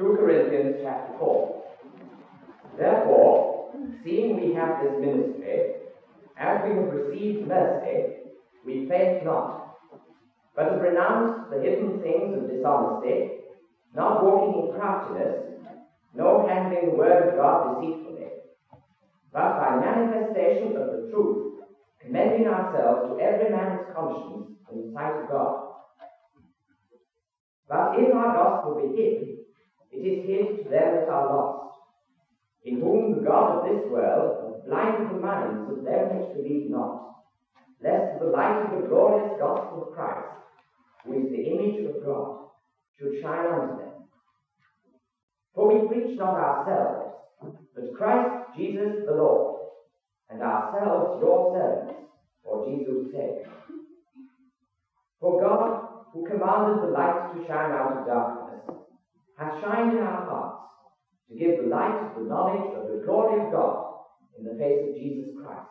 2 Corinthians chapter 4. Therefore, seeing we have this ministry, as we have received mercy, we faint not, but have renounced the hidden things of dishonesty, not walking in craftiness, nor handling the word of God deceitfully, but by manifestation of the truth, commending ourselves to every man's conscience in the sight of God. But if our gospel be hid, it is hid to them that are lost, in whom the God of this world hath blinded the minds of them which believe not, lest the light of the glorious gospel of Christ, who is the image of God, should shine unto them. For we preach not ourselves, but Christ Jesus the Lord, and ourselves your servants, for Jesus' sake. For God, who commanded the light to shine out of darkness, hath shined in our hearts, to give the light of the knowledge of the glory of God in the face of Jesus Christ.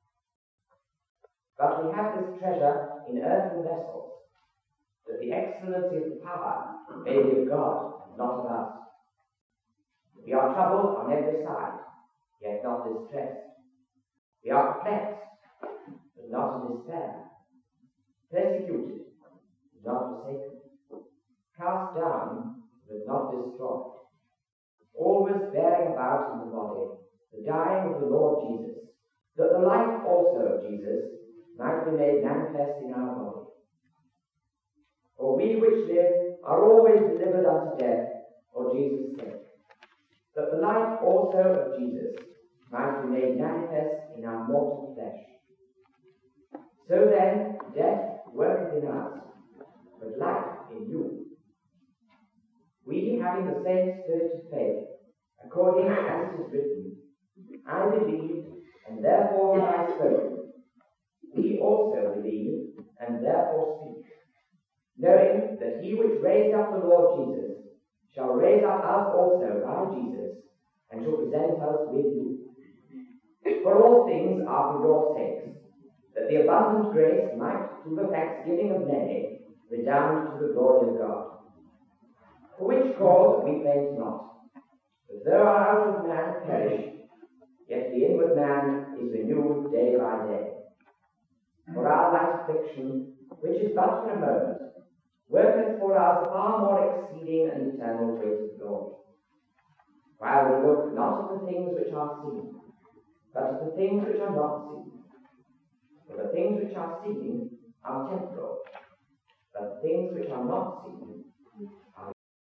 But we have this treasure in earthen vessels, that the excellency of the power may be of God, and not of us. We are troubled on every side, yet not distressed. We are perplexed, but not in despair. Persecuted, but not forsaken. Cast down, but not destroyed. Always bearing about in the body the dying of the Lord Jesus, that the life also of Jesus might be made manifest in our body. For we which live are always delivered unto death for Jesus' sake, that the life also of Jesus might be made manifest in our mortal flesh. So then, death worketh in us, but life in you. We, having the same spirit of faith, according as it is written, I believed, and therefore have I spoken. We also believe, and therefore speak, knowing that he which raised up the Lord Jesus shall raise up us also by Jesus, and shall present us with you. For all things are for your sakes, that the abundant grace might, through the thanksgiving of many, redound to the glory of God. For which cause we faint not, but though our outward man perish, yet the inward man is renewed day by day. For our light affliction, which is but for a moment, worketh for us far more exceeding and eternal weight of glory. While we look not at the things which are seen, but at the things which are not seen. For the things which are seen are temporal, but the things which are not seen are.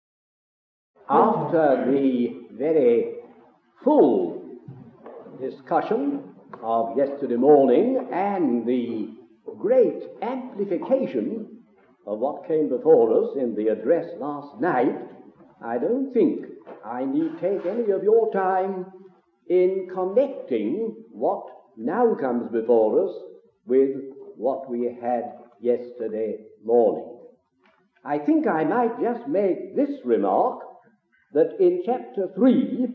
After the very full discussion of yesterday morning and the great amplification of what came before us in the address last night, I don't think I need take any of your time in connecting what now comes before us with what we had yesterday morning. I think I might just make this remark, that in chapter 3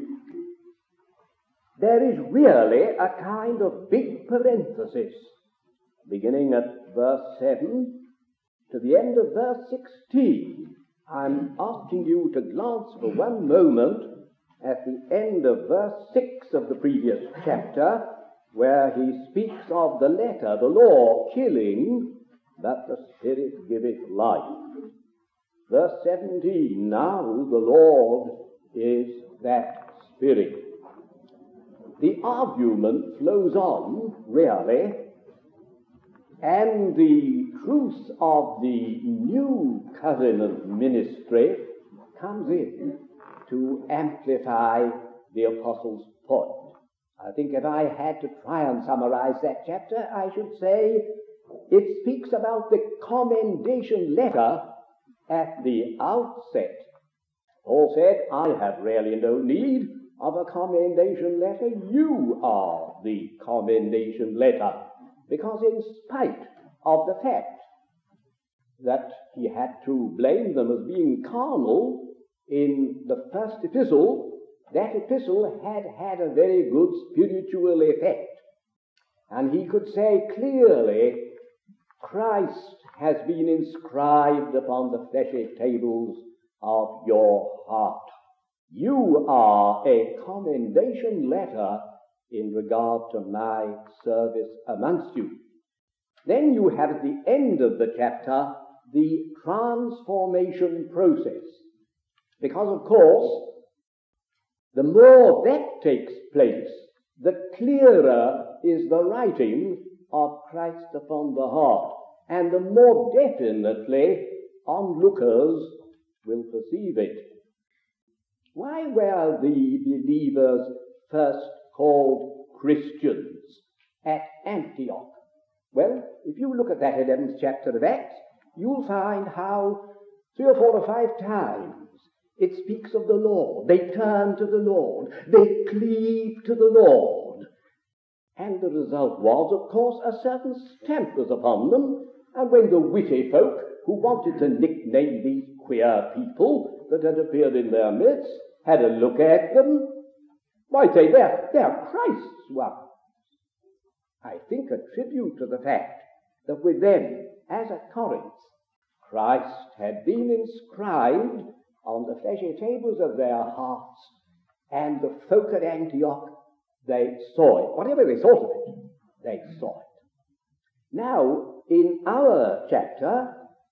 there is really a kind of big parenthesis, beginning at verse 7 to the end of verse 16. I'm asking you to glance for one moment at the end of verse 6 of the previous chapter, where he speaks of the letter, the law, killing, but the Spirit giveth life. Verse 17, now the Lord is that Spirit. The argument flows on, really, and the truth of the new covenant ministry comes in to amplify the apostle's point. I think if I had to try and summarize that chapter, I should say it speaks about the commendation letter at the outset. Paul said, I have really no need of a commendation letter. You are the commendation letter. Because in spite of the fact that he had to blame them as being carnal in the first epistle, that epistle had had a very good spiritual effect. And he could say clearly, Christ has been inscribed upon the fleshy tables of your heart. you are a commendation letter in regard to my service amongst you. Then you have at the end of the chapter the transformation process. Because, of course, the more that takes place, the clearer is the writing of Christ upon the heart, and the more definitely onlookers will perceive it. Why were the believers first called Christians at Antioch? Well, if you look at that 11th chapter of Acts, you'll find how 3 or 4 or 5 times it speaks of the Lord. They turn to the Lord. They cleave to the Lord. And the result was, of course, a certain stamp was upon them. And when the witty folk who wanted to nickname these queer people that had appeared in their midst had a look at them, why, say, they're Christ's ones. I think a tribute to the fact that with them, as at Corinth, Christ had been inscribed on the fleshy tables of their hearts, and the folk at Antioch, they saw it. Whatever they thought of it, they saw it. Now, in our chapter,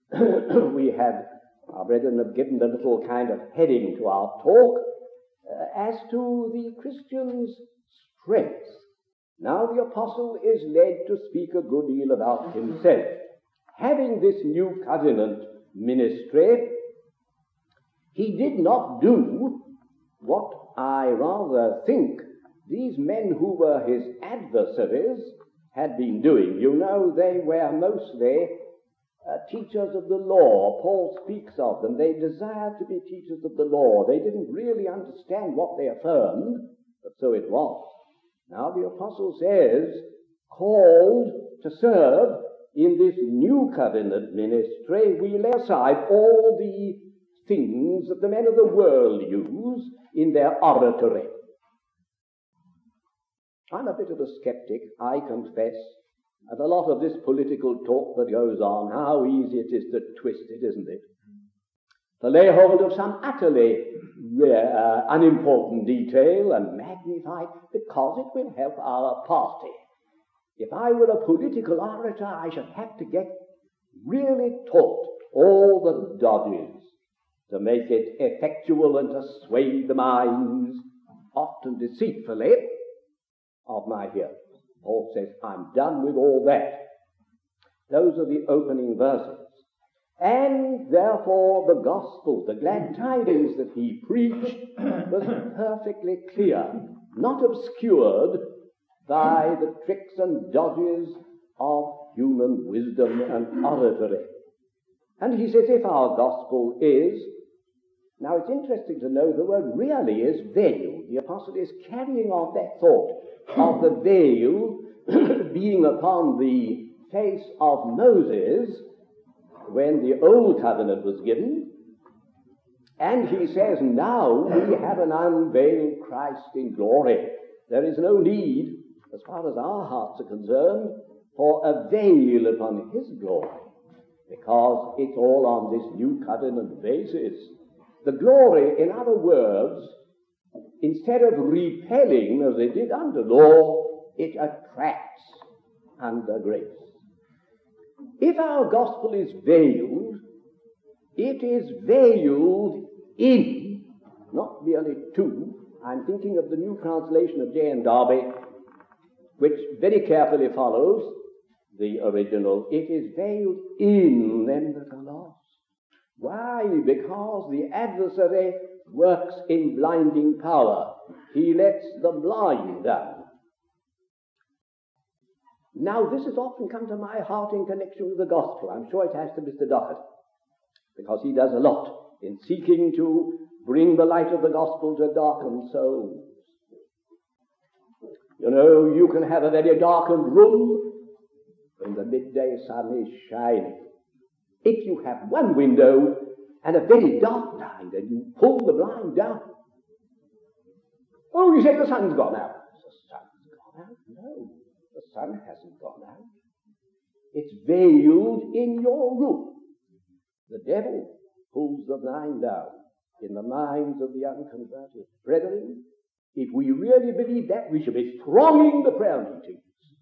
our brethren have given a little kind of heading to our talk as to the Christian's strength. Now the apostle is led to speak a good deal about himself. Having this new covenant ministry, he did not do what I rather think these men who were his adversaries had been doing. You know, they were mostly teachers of the law. Paul speaks of them. They desired to be teachers of the law. They didn't really understand what they affirmed, but so it was. Now the apostle says, called to serve in this new covenant ministry, we lay aside all the things that the men of the world use in their oratory. I'm a bit of a skeptic, I confess, at a lot of this political talk that goes on. How easy it is to twist it, isn't it? To lay hold of some utterly unimportant detail and magnify it because it will help our party. If I were a political orator, I should have to get really taught all the dodges to make it effectual and to sway the minds, often deceitfully, of my hearers. Paul says, I'm done with all that. Those are the opening verses. And therefore the gospel, the glad tidings that he preached, was perfectly clear, not obscured by the tricks and dodges of human wisdom and oratory. And he says, if our gospel is, now it's interesting to know the word really is veiled. The apostle is carrying on that thought of the veil being upon the face of Moses when the old covenant was given. And he says, now we have an unveiled Christ in glory. There is no need, as far as our hearts are concerned, for a veil upon his glory, because it's all on this new covenant basis. The glory, in other words, instead of repelling as it did under law, it attracts under grace. If our gospel is veiled, it is veiled in, not merely to. I'm thinking of the new translation of J.N. Darby, which very carefully follows the original. It is veiled in them that are lost. Why? Because the adversary works in blinding power. He lets the blind down. Now, this has often come to my heart in connection with the gospel. I'm sure it has to Mr. Dockett, because he does a lot in seeking to bring the light of the gospel to darkened souls. You know, you can have a very darkened room when the midday sun is shining. If you have one window and a very dark blind and you pull the blind down, oh, you say the sun's gone out. The sun's gone out? No, the sun hasn't gone out. It's veiled in your room. The devil pulls the blind down. in the minds of the unconverted. Brethren, if we really believe that, we should be thronging the prayer meetings.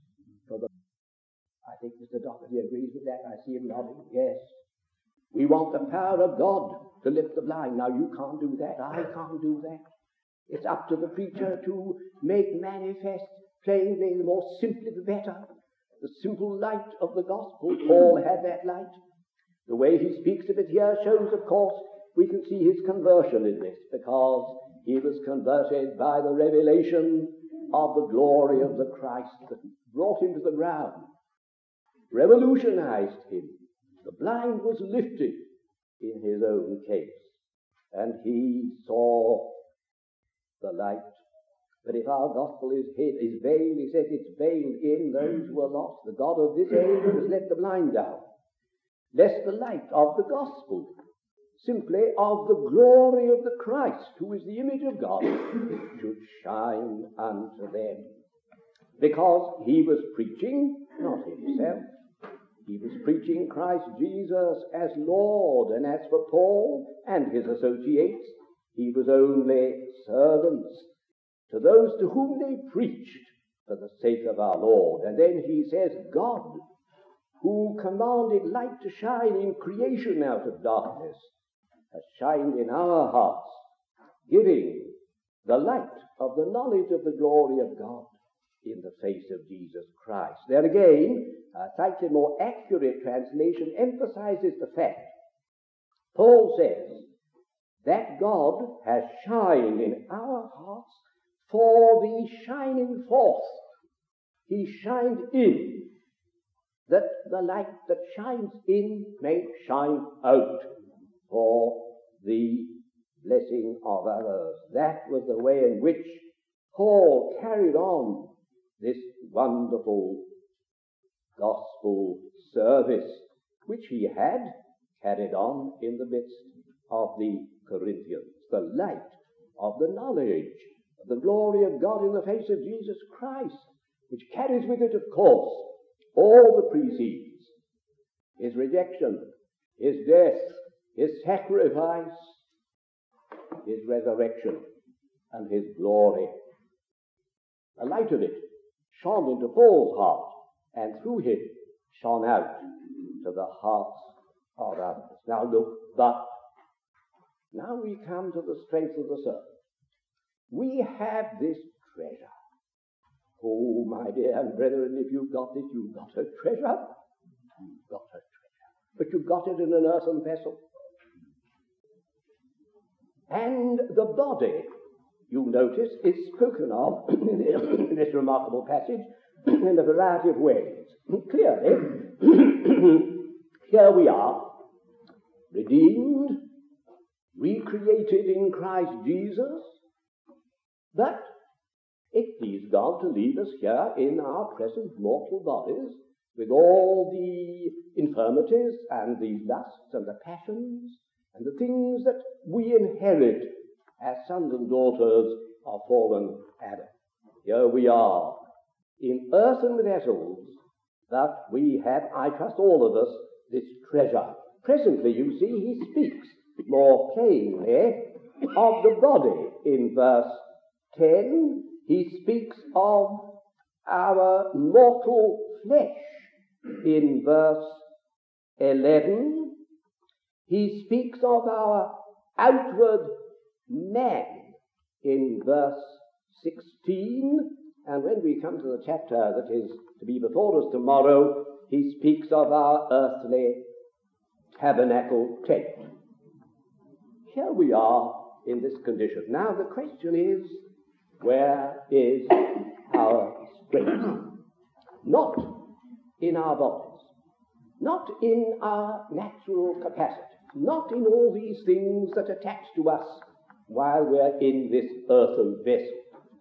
I think Mr. Doherty agrees with that. I see him nodding. Yes. We want the power of God to lift the blind. Now, you can't do that. I can't do that. It's up to the preacher to make manifest plainly, the more simply the better, the simple light of the gospel. Paul had that light. The way he speaks of it here shows, of course, we can see his conversion in this, because he was converted by the revelation of the glory of the Christ that brought him to the ground, revolutionized him. The blind was lifted in his own case, and he saw the light. But if our gospel is veiled, he says it's veiled in those who are lost. The God of this age has let the blind down, lest the light of the gospel, simply of the glory of the Christ, who is the image of God, should shine unto them. Because he was preaching not himself, he was preaching Christ Jesus as Lord, and as for Paul and his associates, he was only servants to those to whom they preached for the sake of our Lord. And then he says, God, who commanded light to shine in creation out of darkness, has shined in our hearts, giving the light of the knowledge of the glory of God in the face of Jesus Christ. There again, a slightly more accurate translation emphasizes the fact. Paul says that God has shined in our hearts for the shining forth. He shined in, that the light that shines in may shine out for the blessing of others. That was the way in which Paul carried on this wonderful gospel service, which he had carried on in the midst of the Corinthians. The light of the knowledge of the glory of God in the face of Jesus Christ, which carries with it, of course, all that precedes: his rejection, his death, his sacrifice, his resurrection, and his glory. The light of it shone into Paul's heart, and through him shone out to the hearts of others. Now look, but now we come to the strength of the sermon. We have this treasure. Oh, my dear brethren, if you've got it, you've got a treasure. You've got a treasure. But you've got it in an earthen vessel. And the body, you notice, is spoken of in this remarkable passage in a variety of ways. Clearly, here we are, redeemed, recreated in Christ Jesus, but it pleased God to leave us here in our present mortal bodies with all the infirmities and the lusts and the passions and the things that we inherit as sons and daughters of fallen Adam. Here we are in earthen vessels, but we have, I trust all of us, this treasure. Presently, you see, he speaks more plainly of the body. In verse 10, he speaks of our mortal flesh. In verse 11, he speaks of our outward man. In verse 16, and when we come to the chapter that is to be before us tomorrow, he speaks of our earthly tabernacle tent. Here we are in this condition. Now the question is, where is our strength? Not in our bodies, not in our natural capacity, not in all these things that attach to us while we're in this earthen vessel.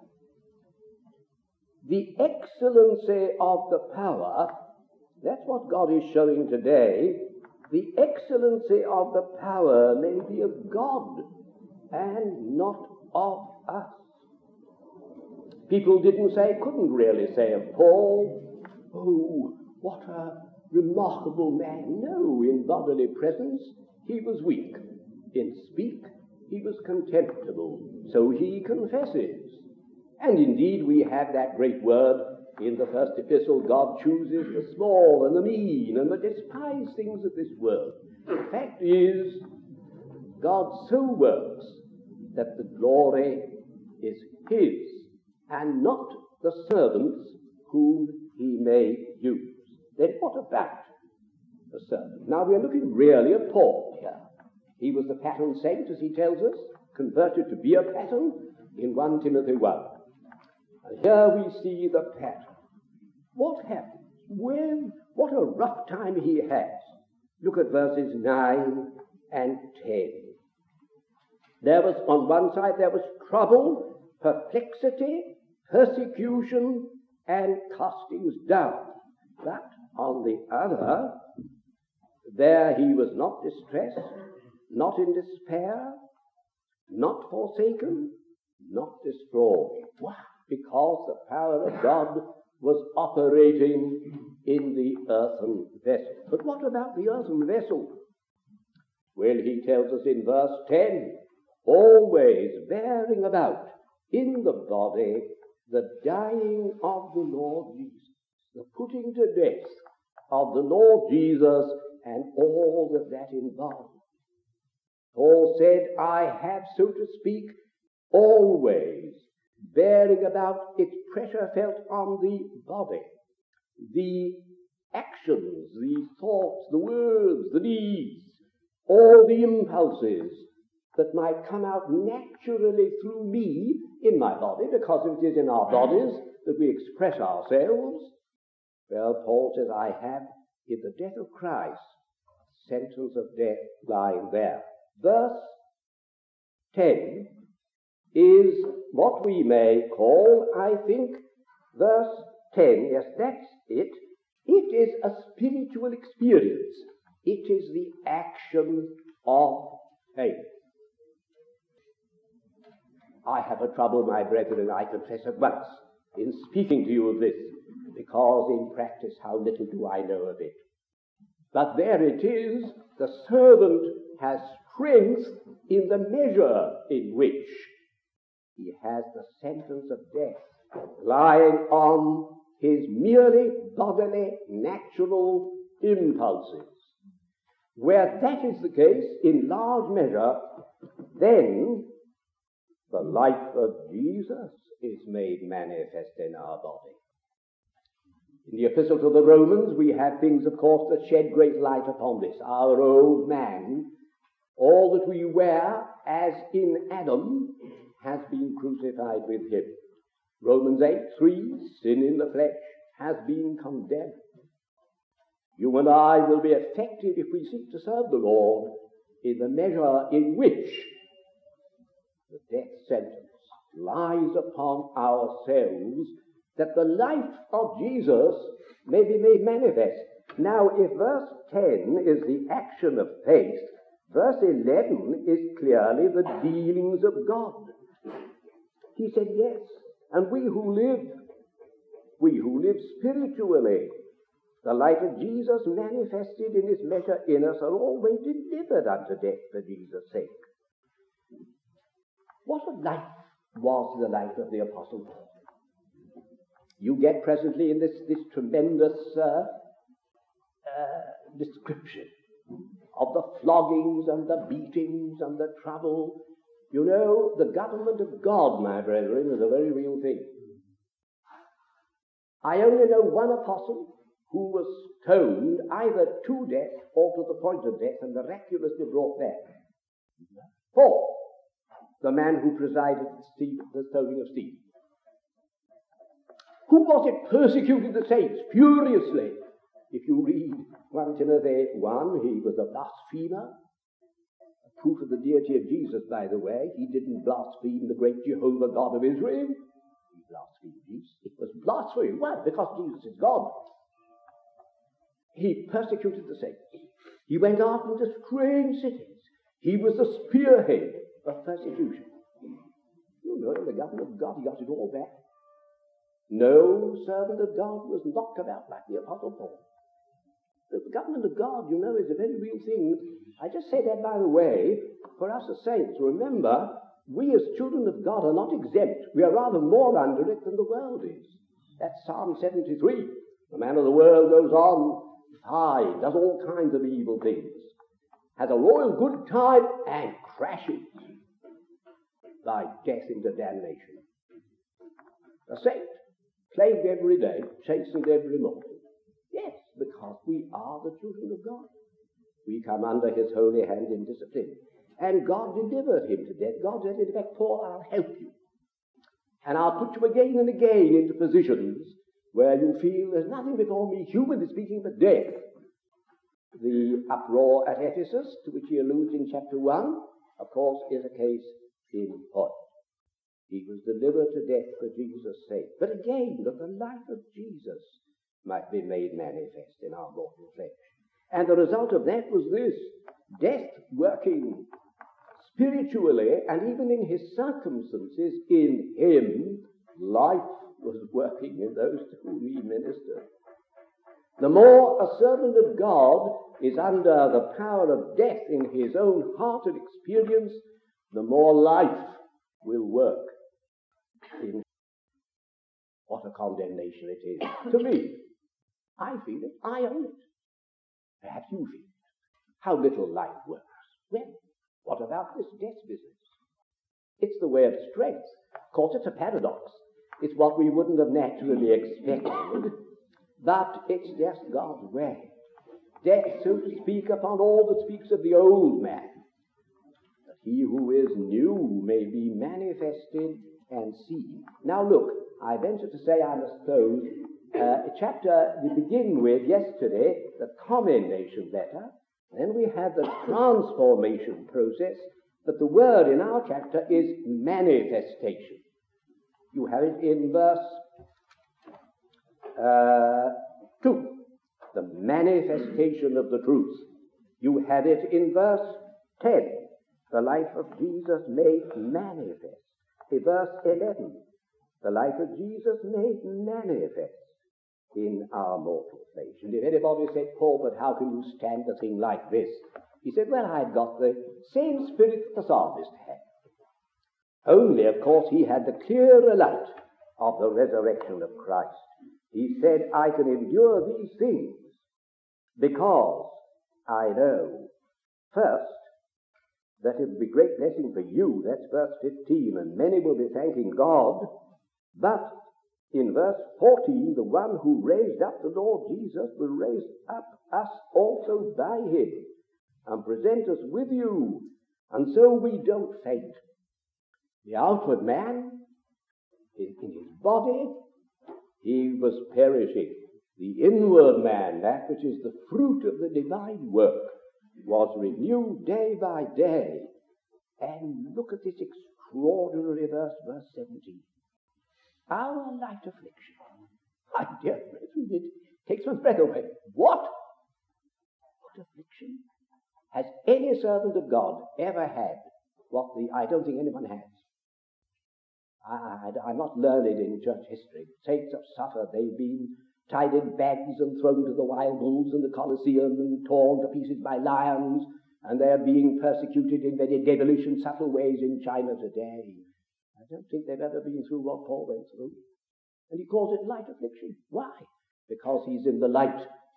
The excellency of the power, that's what God is showing today. The excellency of the power may be of God and not of us. People couldn't really say of Paul, oh, what a remarkable man. No, in bodily presence he was weak. In speech he was contemptible. So he confesses. And indeed we have that great word in the first epistle, God chooses the small and the mean and the despised things of this world. The fact is, God so works that the glory is his and not the servants whom he may use. Then what about the servant? Now we are looking really at Paul here. He was the pattern saint, as he tells us, converted to be a pattern in 1 Timothy 1. And here we see the pattern. What happens? Well, what a rough time he has. Look at verses 9 and 10. There was, on one side, there was trouble, perplexity, persecution, and castings down. But on the other, there he was not distressed, not in despair, not forsaken, not destroyed. Why? Because the power of God was operating in the earthen vessel. But what about the earthen vessel? Well, he tells us in verse 10, always bearing about in the body the dying of the Lord Jesus, the putting to death of the Lord Jesus and all that involves. Paul said, I have, so to speak, always bearing about its pressure felt on the body, the actions, the thoughts, the words, the deeds, all the impulses that might come out naturally through me in my body, because it is in our bodies that we express ourselves. Well, Paul says, I have, in the death of Christ, sentence of death lying there. Verse 10 is what we may call, I think, verse 10, yes, that's it. It is a spiritual experience. It is the action of faith. I have a trouble, my brethren, I confess at once, in speaking to you of this, because in practice how little do I know of it. But there it is, the servant has strength in the measure in which he has the sentence of death lying on his merely bodily, natural impulses. Where that is the case, in large measure, then the life of Jesus is made manifest in our body. In the Epistle to the Romans, we have things, of course, that shed great light upon this. Our old man, all that we were as in Adam, has been crucified with him. Romans 8:3, sin in the flesh has been condemned. You and I will be affected if we seek to serve the Lord in the measure in which the death sentence lies upon ourselves, that the life of Jesus may be made manifest. Now, if verse 10 is the action of faith, verse 11 is clearly the dealings of God. He said, yes, and we who live spiritually, the life of Jesus manifested in his measure in us, are always delivered unto death for Jesus' sake. What a life was the life of the Apostle Paul. You get presently in this tremendous description of the floggings and the beatings and the trouble. You know, the government of God, my brethren, is a very real thing. I only know one apostle who was stoned either to death or to the point of death and miraculously brought back. Paul, the man who presided at the stoning of Stephen. Who was it persecuted the saints furiously? If you read 1 Timothy 1, he was a blasphemer. A proof of the deity of Jesus, by the way. He didn't blaspheme the great Jehovah God of Israel. He blasphemed Jesus. It was blasphemy. Why? Because Jesus is God. He persecuted the saints. He went out into strange cities. He was the spearhead of persecution. You know, in the government of God, he got it all back. No servant of God was knocked about like the Apostle Paul. The government of God, you know, is a very real thing. I just say that, by the way, for us as saints. Remember, we as children of God are not exempt. We are rather more under it than the world is. That's Psalm 73. The man of the world goes on, high, does all kinds of evil things, has a royal good time, and crashes by death into damnation. A saint, plagued every day, chastened every morning. Yes, because we are the children of God. We come under his holy hand in discipline. And God delivered him to death. God said, in fact, Paul, I'll help you. And I'll put you again and again into positions where you feel there's nothing before me, humanly speaking, but death. The uproar at Ephesus, to which he alludes in chapter 1, of course, is a case in point. He was delivered to death for Jesus' sake. But again, that the life of Jesus might be made manifest in our mortal flesh. And the result of that was this: death working spiritually, and even in his circumstances, in him, life was working in those to whom he ministered. The more a servant of God is under the power of death in his own heart and experience, the more life will work in. What a condemnation it is to me. I feel it. I own it. Perhaps you feel it. How little life works. Well, what about this death business? It's the way of strength. Of course, it's a paradox. It's what we wouldn't have naturally expected, but it's just God's way. Death, so to speak, upon all that speaks of the old man, that he who is new may be manifested and seen. Now look, I venture to say, I must close a chapter we begin with yesterday, the commendation letter. Then we have the transformation process, but the word in our chapter is manifestation. You have it in verse 2, the manifestation of the truth. You have it in verse 10, the life of Jesus made manifest. In verse 11, the life of Jesus made manifest in our mortal flesh. And if anybody said, Paul, but how can you stand a thing like this? He said, well, I've got the same spirit that the psalmist had. Only, of course, he had the clearer light of the resurrection of Christ. He said, I can endure these things because I know, first, that it will be great blessing for you. That's verse 15, and many will be thanking God. But in verse 14, the one who raised up the Lord Jesus will raise up us also by him and present us with you, and so we don't faint. The outward man, in his body, he was perishing. The inward man, that which is the fruit of the divine work, was renewed day by day. And look at this extraordinary verse 17. Our light affliction. My dear brethren, it takes one's breath away. What? What affliction? Has any servant of God ever had what I don't think anyone has? I'm not learned in church history. Saints have suffered. They've been tied in bags and thrown to the wild bulls in the Colosseum and torn to pieces by lions, and they're being persecuted in very devilish and subtle ways in China today. I don't think they've ever been through what Paul went through. And he calls it light affliction. Why? Because he's in the light.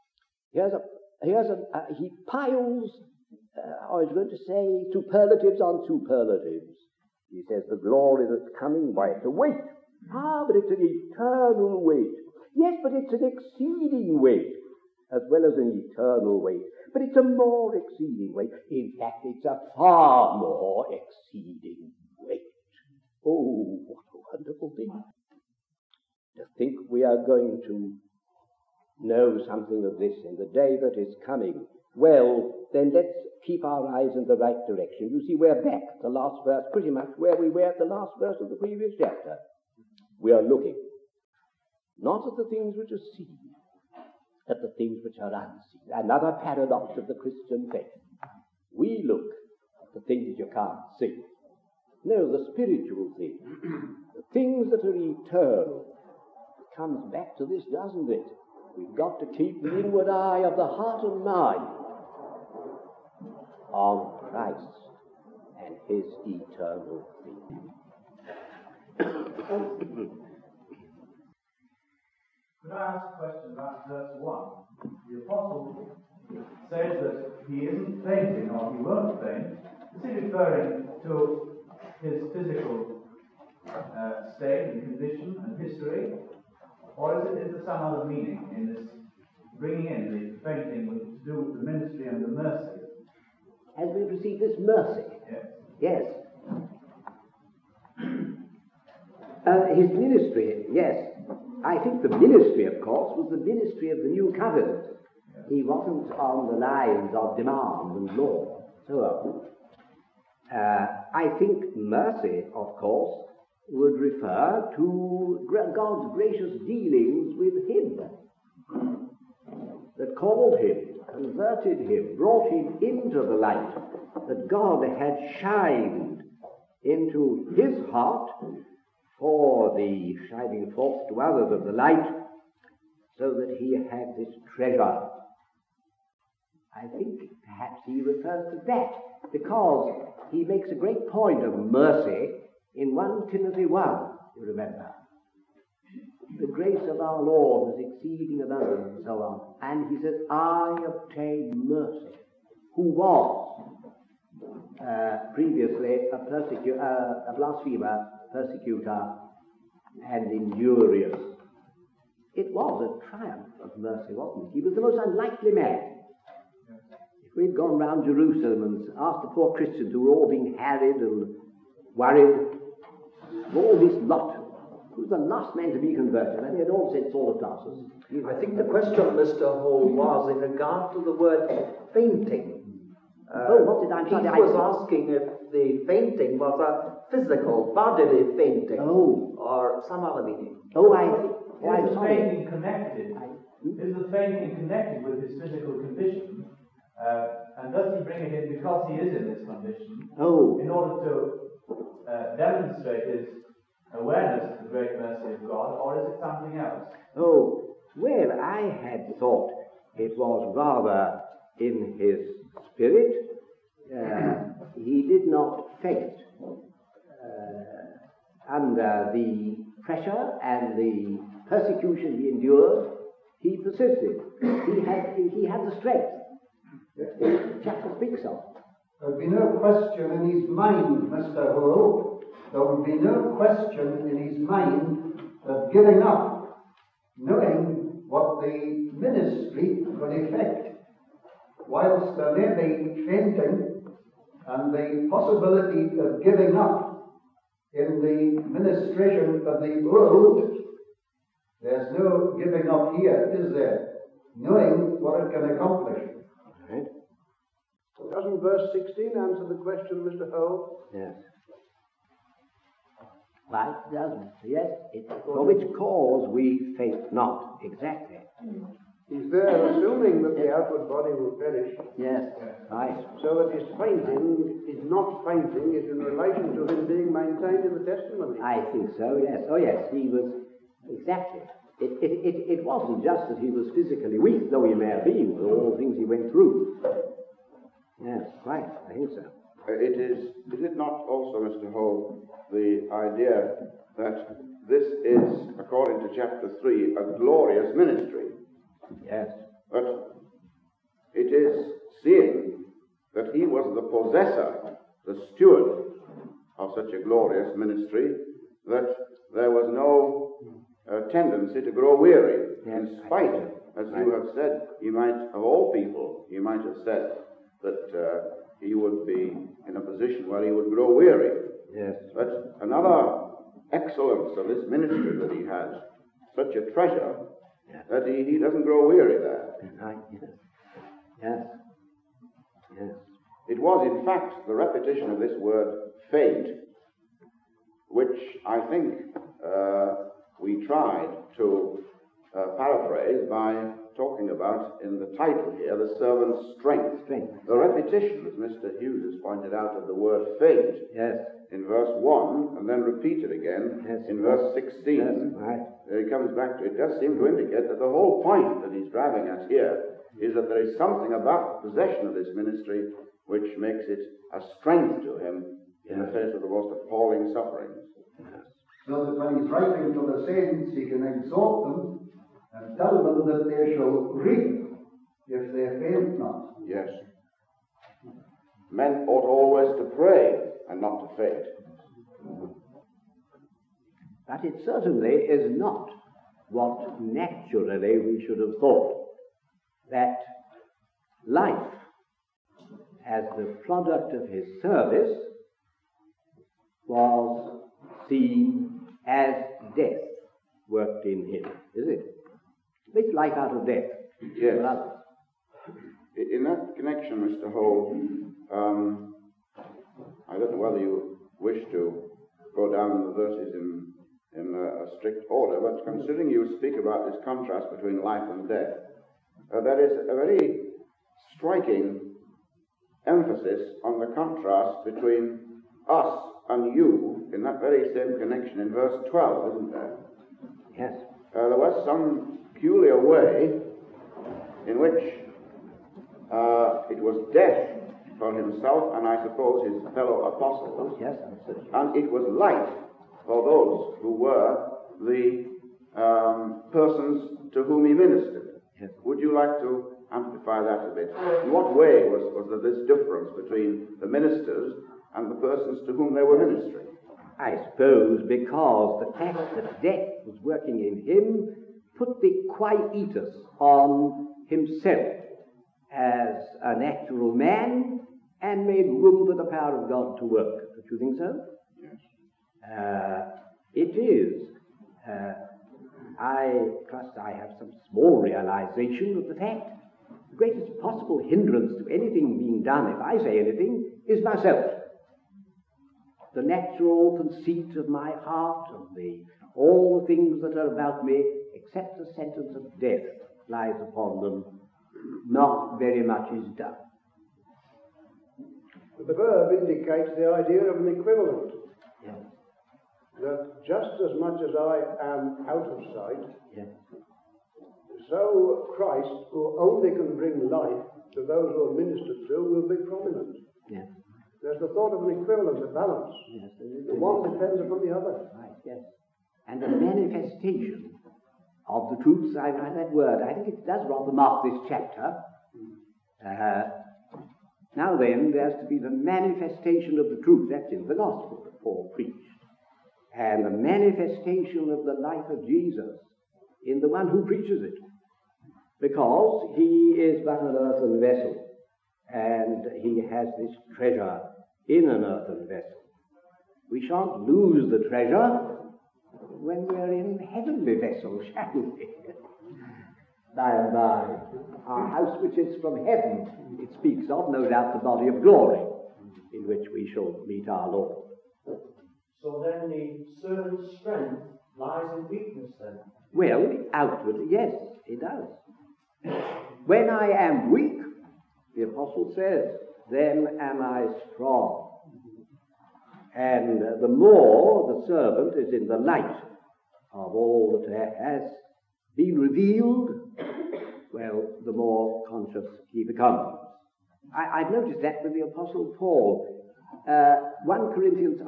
He piles, I was going to say, superlatives on superlatives. He says the glory that's coming, why, it's a weight. But it's an eternal weight. Yes, but it's an exceeding weight, as well as an eternal weight. But it's a more exceeding weight. In fact, it's a far more exceeding weight. Oh, what a wonderful thing. To think we are going to know something of this in the day that is coming. Well, then let's keep our eyes in the right direction. You see, we're back at the last verse, pretty much where we were at the last verse of the previous chapter. We are looking not at the things which are seen, at the things which are unseen. Another paradox of the Christian faith. We look at the things you can't see. No, the spiritual things, the things that are eternal. It comes back to this, doesn't it? we've got to keep the inward eye of the heart and mind on Christ and his eternal theme. Could I ask a question about verse 1? The apostle says that he isn't fainting, or he won't faint. Is he referring to his physical state and condition and history? Or is there some other meaning in this bringing in the fainting to do with the ministry and the mercy? Has we received this mercy? Yes. Yes. His ministry, yes. I think the ministry, of course, was the ministry of the new covenant. Yes. He wasn't on the lines of demand and law, so on. I think mercy, of course, would refer to God's gracious dealings with him, that called him, converted him, brought him into the light, that God had shined into his heart for the shining forth to others of the light, so that he had this treasure. I think perhaps he refers to that, because he makes a great point of mercy in 1 Timothy 1, you remember. The grace of our Lord was exceeding abundant, and so on. And he says, I obtained mercy, who was previously a blasphemer, persecutor, and injurious. It was a triumph of mercy, wasn't it? He was the most unlikely man. If we'd gone round Jerusalem and asked the poor Christians who were all being harried and worried, all this lot, who was the last man to be converted? And they had all said Saul of Tarsus. I think the question, Mr. Hall, was in regard to the word fainting. What did I say? He was asking if the fainting was a physical, bodily fainting, or some other meaning. Is the fainting connected? Is the fainting connected with his physical condition? And does he bring it in because he is in this condition? In order to demonstrate his awareness of the great mercy of God, or is it something else? Well, I had thought it was rather in his spirit. He did not faint under the pressure and the persecution he endured. He persisted. He had the strength that the chapter speaks of. There would be no question in his mind, Mr. Hall. There would be no question in his mind of giving up, knowing what the ministry could effect. Whilst there may be fainting and the possibility of giving up in the ministration of the world, there's no giving up here, is there? Knowing what it can accomplish. Right. Doesn't verse 16 answer the question, Mr. Hole? Yes. Right, doesn't. Yes. For which cause we faint not. Exactly. He's there assuming that the outward body will perish. Yes. Right. So that his fainting is not fainting, is in relation to him being maintained in the testimony. I think so, yes. Oh, yes, he was. Exactly. It wasn't just that he was physically weak, though he may have been, with all the things he went through. Yes, right, I think so. Is it not also, Mr. Hole, the idea that this is, according to chapter 3, a glorious ministry? Yes. But it is seeing that he was the possessor, the steward of such a glorious ministry, that there was no tendency to grow weary, in spite, as you have said, he might, of all people, he might have said that he would be in a position where he would grow weary. Yes. But another excellence of this ministry that he has, such a treasure, that he doesn't grow weary there. Right. Yes. Yes. It was, in fact, the repetition of this word faint, which I think we tried to paraphrase by talking about in the title here, the servant's strength. The repetition, as Mr. Hughes has pointed out, of the word faint in verse 1 and then repeated again in verse 16. He comes back to it. It does seem to indicate that the whole point that he's driving at here is that there is something about the possession of this ministry which makes it a strength to him in the face of the most appalling sufferings. So that when he's writing to the saints, he can exhort them and tell them that they shall reap if they faint not. Yes. Men ought always to pray and not to faint. But it certainly is not what naturally we should have thought, that life as the product of his service was seen as death worked in him, is it? It's life out of death. Yes. In that connection, Mr. Hole, I don't know whether you wish to go down the verses in a strict order, but considering you speak about this contrast between life and death, there is a very striking emphasis on the contrast between us and you in that very same connection in verse 12, isn't there? Yes. There was some peculiar way in which it was death for himself and I suppose his fellow apostles, yes, and it was light for those who were the persons to whom he ministered. Yes. Would you like to amplify that a bit? In what way was there this difference between the ministers and the persons to whom they were ministering? I suppose because the fact that death was working in him put the quietus on himself as a natural man and made room for the power of God to work. Don't you think so? Yes. It is. I trust I have some small realization of the fact. The greatest possible hindrance to anything being done, if I say anything, is myself. The natural conceit of my heart and all the things that are about me, except the sentence of death lies upon them, not very much is done. The verb indicates the idea of an equivalent. Yes. That just as much as I am out of sight, Yes. so Christ, who only can bring life to those who are ministered to, will be prominent. Yes. There's the thought of an equivalent, a balance. Yes. The one depends upon the other. Right, yes. And a manifestation of the truths, I like that word, I think it does rather mark this chapter. Now then, there's to be the manifestation of the truth. That's in the gospel that Paul preached. And the manifestation of the life of Jesus in the one who preaches it. Because he is but an earthen vessel, and he has this treasure in an earthen vessel. We shan't lose the treasure when we're in heavenly vessels, shall we? By and by, our house which is from heaven, it speaks of, no doubt, the body of glory, in which we shall meet our Lord. So then the servant's strength lies in weakness then? Well, outwardly, yes, it does. When I am weak, the apostle says, then am I strong. And the more the servant is in the light of all that has been revealed, well, the more conscious he becomes. I've noticed that with the apostle Paul. 1 Corinthians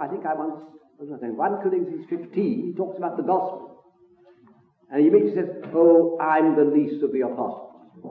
15, he talks about the gospel. And he immediately says, oh, I'm the least of the apostles.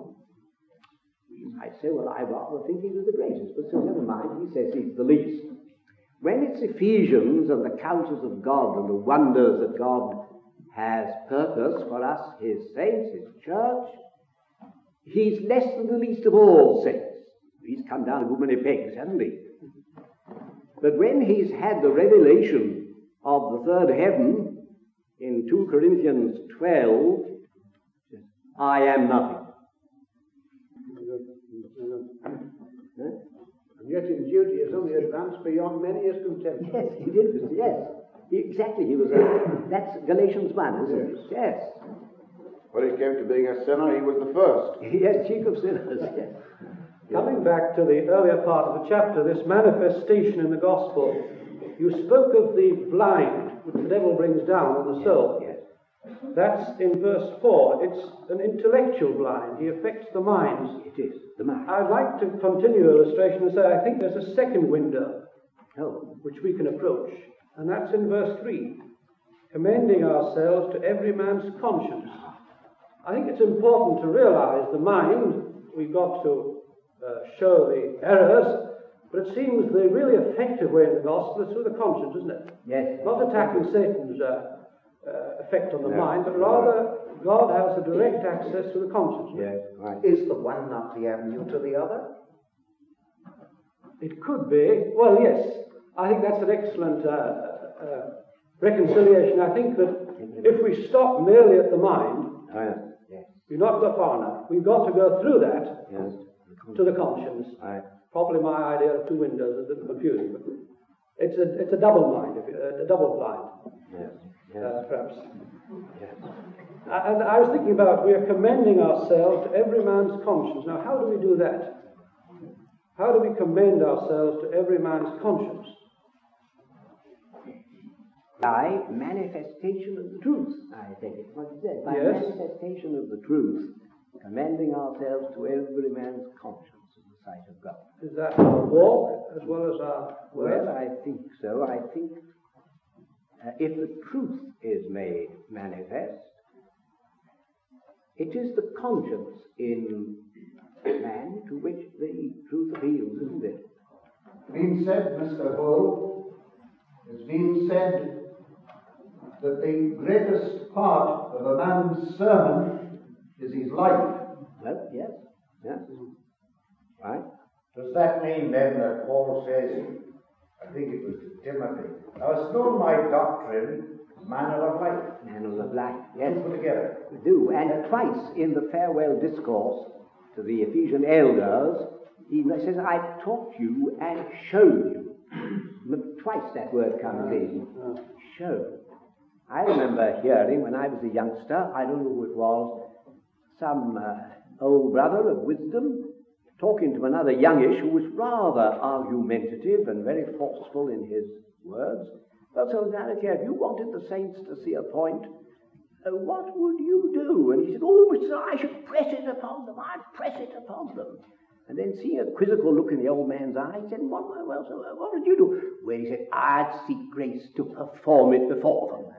I say, well, I rather think he was the greatest, but so never mind, he says he's the least. When it's Ephesians and the counsels of God and the wonders that God has purpose for us, his saints, his church, he's less than the least of all saints. He's come down a good many pegs, hasn't he? But when he's had the revelation of the third heaven in 2 Corinthians 12, I am nothing. And yet in Judaism he advanced beyond many as contemporary. Yes, he did, yes. Exactly, he was that's Galatians 1, isn't it? Yes. When it came to being a sinner, he was the first. Yes, chief of sinners. Yes. Coming back to the earlier part of the chapter, this manifestation in the gospel, you spoke of the blind, which the devil brings down on the soul. Yes. That's in verse 4. It's an intellectual blind. He affects the mind. It is, the mind. I'd like to continue the illustration and say I think there's a second window which we can approach, and that's in verse 3. Commending ourselves to every man's conscience. I think it's important to realize the mind. We've got to show the errors, but it seems the really effective way in the gospel is through the conscience, isn't it? Yes. Not attacking Satan's effect on the mind, but rather God has a direct access to the conscience. Yes, right. Is the one not the avenue to the other? It could be. Well, yes. I think that's an excellent reconciliation. I think that if we stop merely at the mind, Yes. we've not got far enough. We've got to go through that Yes. to the conscience. Right. Probably my idea of two windows is a bit confusing, but it's a double mind, a double blind, Yes. perhaps. Yes. And I was thinking about we are commending ourselves to every man's conscience. Now, how do we do that? How do we commend ourselves to every man's conscience? By manifestation of the truth, I think it's what it says. By Yes. manifestation of the truth, commending ourselves to every man's conscience in the sight of God. Is that our walk as well as our Well, word? I think so. I think if the truth is made manifest, it is the conscience in man to which the truth appeals, isn't it? Been said, Mr. Hull, it's been said that the greatest part of a man's sermon is his life. Well, yes. Yes. Right. Does that mean then that Paul says, I think it was to Timothy, thou hast known my doctrine, manner of life? Manner of life. Yes. Put together. We do. And twice in the farewell discourse to the Ephesian elders, he says, I taught you and showed you. Twice that word comes in. Show. I remember hearing when I was a youngster, I don't know who it was, some old brother of wisdom talking to another youngish who was rather argumentative and very forceful in his words. Well, so if you wanted the saints to see a point, what would you do? And he said, oh, Mr. I should press it upon them. I'd press it upon them. And then seeing a quizzical look in the old man's eye, he said, well, so what would you do? Well, he said, I'd seek grace to perform it before them.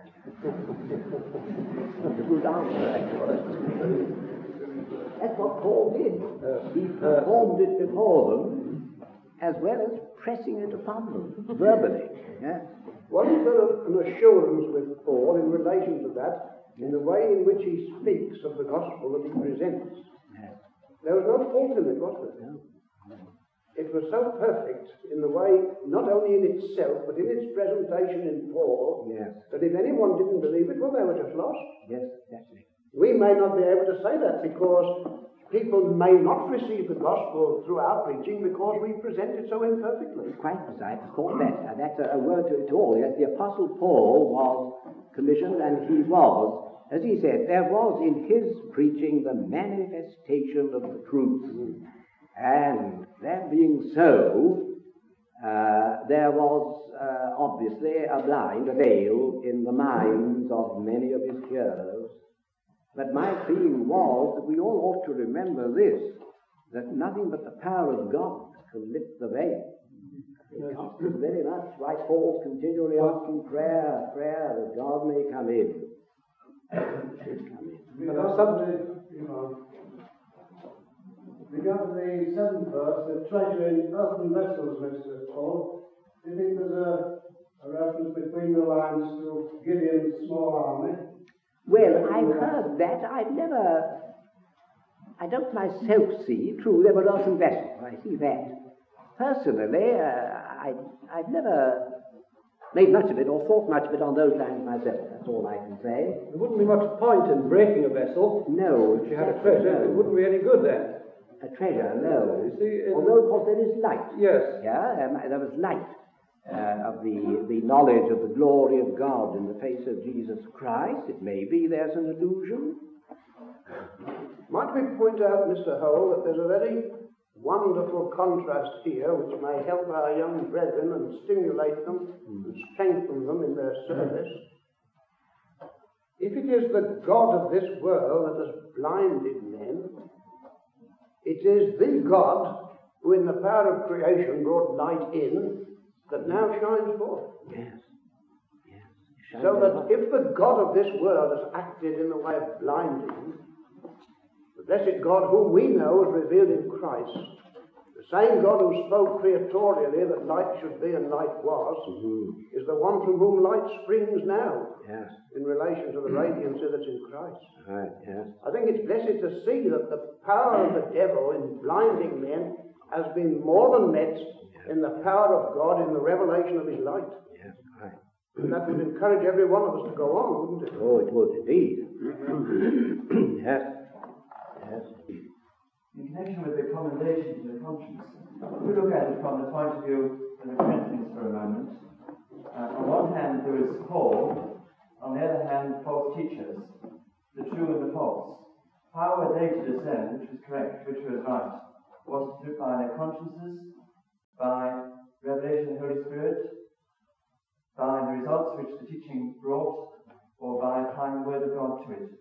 That's a good answer, actually. That's what Paul did. He performed it before them, as well as pressing it upon them, verbally. Yeah. Wasn't there an assurance with Paul in relation to that, in the way in which he speaks of the gospel that he presents? Yeah. There was no fault in it, was there? No. It was so perfect in the way, not only in itself, but in its presentation in Paul, Yes. that if anyone didn't believe it, well, they were just lost. Yes, exactly. We may not be able to say that because people may not receive the gospel through our preaching because we present it so imperfectly. Quite precise. Of course, that's a word to it all. Yes, the Apostle Paul was commissioned, and he was, as he said, there was in his preaching the manifestation of the truth. And that being so, there was obviously a blind veil in the minds of many of his hearers. But my feeling was that we all ought to remember this, that nothing but the power of God can lift the veil. It costs us very much, why Paul's continually asking prayer, that God may come in. Regarding the 7th verse, the treasure in earthen vessels, Mr. Paul, do you think there's a reference between the lines to Gideon's small army? Well, I've heard that. I don't myself see, true, there were earthen vessels, I see that. Personally, I've never made much of it or thought much of it on those lines myself, that's all I can say. There wouldn't be much point in breaking a vessel. No. If you had a treasure, it wouldn't be any good then. A treasure, no. You see, although, of course, there is light. Yes. Yeah, there was light of the knowledge of the glory of God in the face of Jesus Christ. It may be there's an illusion. Might we point out, Mr. Hole, that there's a very wonderful contrast here which may help our young brethren and stimulate them and strengthen them in their service. If it is the God of this world that has blinded men, it is the God who in the power of creation brought light in that now shines forth. Yes. So that if the God of this world has acted in the way of blinding, the blessed God whom we know is revealed in Christ, the same God who spoke creatorially that light should be and light was, is the one from whom light springs now in relation to the radiance that's in Christ. Right, yes. I think it's blessed to see that the power of the devil in blinding men has been more than met in the power of God in the revelation of his light. Yes, right. And that would encourage every one of us to go on, wouldn't it? Oh, it would indeed. Yes. Yes. In connection with the commendation to the conscience, if we look at it from the point of view of the Corinthians for a moment, on one hand there is Paul, on the other hand false teachers, the true and the false. How were they to discern which was correct, which was right? Was it by their consciences, by revelation of the Holy Spirit, by the results which the teaching brought, or by applying the Word of God to it?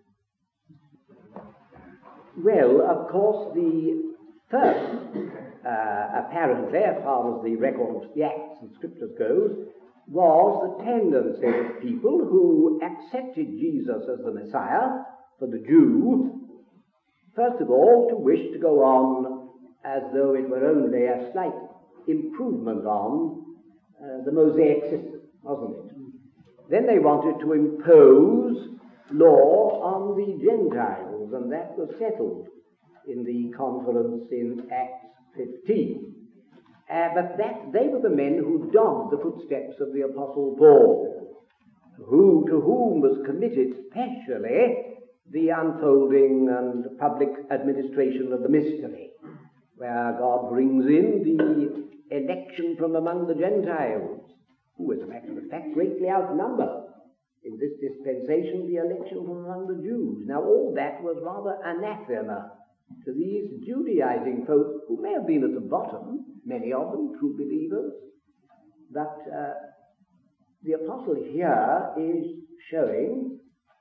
Well, of course, the first, apparently, as far as the record of the Acts and Scriptures goes, was the tendency of people who accepted Jesus as the Messiah for the Jew, first of all, to wish to go on as though it were only a slight improvement on the Mosaic system, wasn't it? Then they wanted to impose law on the Gentiles, and that was settled in the conference in Acts 15. But they were the men who dogged the footsteps of the Apostle Paul, to whom was committed specially the unfolding and public administration of the mystery, where God brings in the election from among the Gentiles, who, as a matter of fact, greatly outnumber in this dispensation the election from among the Jews. Now, all that was rather anathema to these Judaizing folk, who may have been at the bottom, many of them true believers, but the apostle here is showing,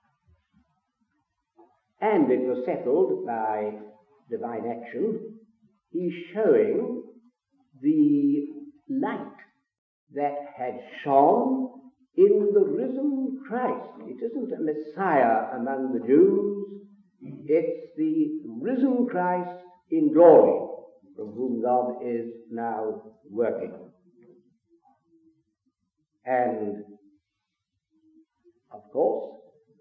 and it was settled by divine action, he's showing the light that had shone in the risen Christ. It isn't a Messiah among the Jews, it's the risen Christ in glory, from whom God is now working. And, of course,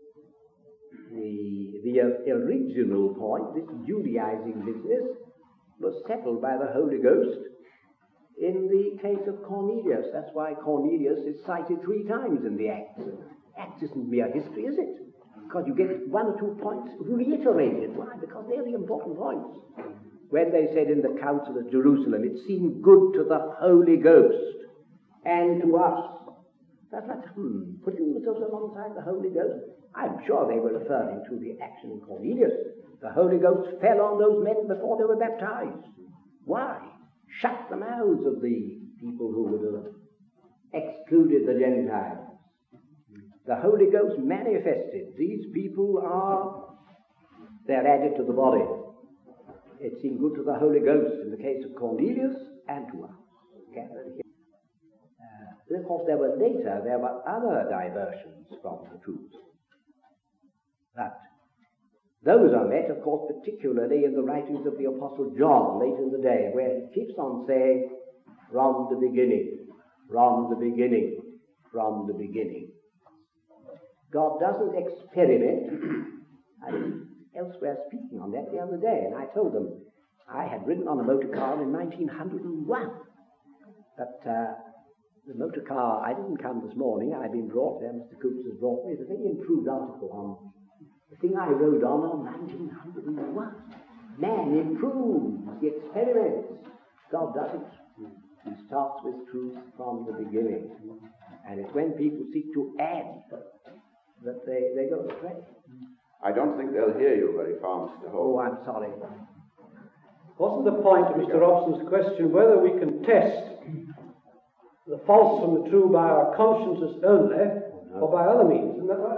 the original point, this Judaizing business, was settled by the Holy Ghost in the case of Cornelius. That's why Cornelius is cited 3 times in the Acts. Acts isn't mere history, is it? Because you get 1 or 2 points reiterated. Why? Because they're the important points. When they said in the Council of Jerusalem, it seemed good to the Holy Ghost and to us. That's like, putting themselves alongside the Holy Ghost. I'm sure they were referring to the action in Cornelius. The Holy Ghost fell on those men before they were baptized. Why? Shut the mouths of the people who would have excluded the Gentiles. The Holy Ghost manifested. These people they're added to the body. It seemed good to the Holy Ghost in the case of Cornelius and to us. Then, of course, there were other diversions from the truth. But those are met, of course, particularly in the writings of the Apostle John late in the day, where he keeps on saying, from the beginning, from the beginning, from the beginning. God doesn't experiment. I was elsewhere speaking on that the other day, and I told them I had ridden on a motor car in 1901. But the motor car, I didn't come this morning. I've been brought there. Mr. Coops has brought me. It's a very improved article on the thing I rode on 1901. Man improves. He experiments. God doesn't. He starts with truth from the beginning. And it's when people seek to add that they go astray. I don't think they'll hear you very far, Mr. Holt. Oh, I'm sorry. Wasn't the point of Mr. Robson's question whether we can test the false from the true by our consciences only, or by other means? Isn't that right?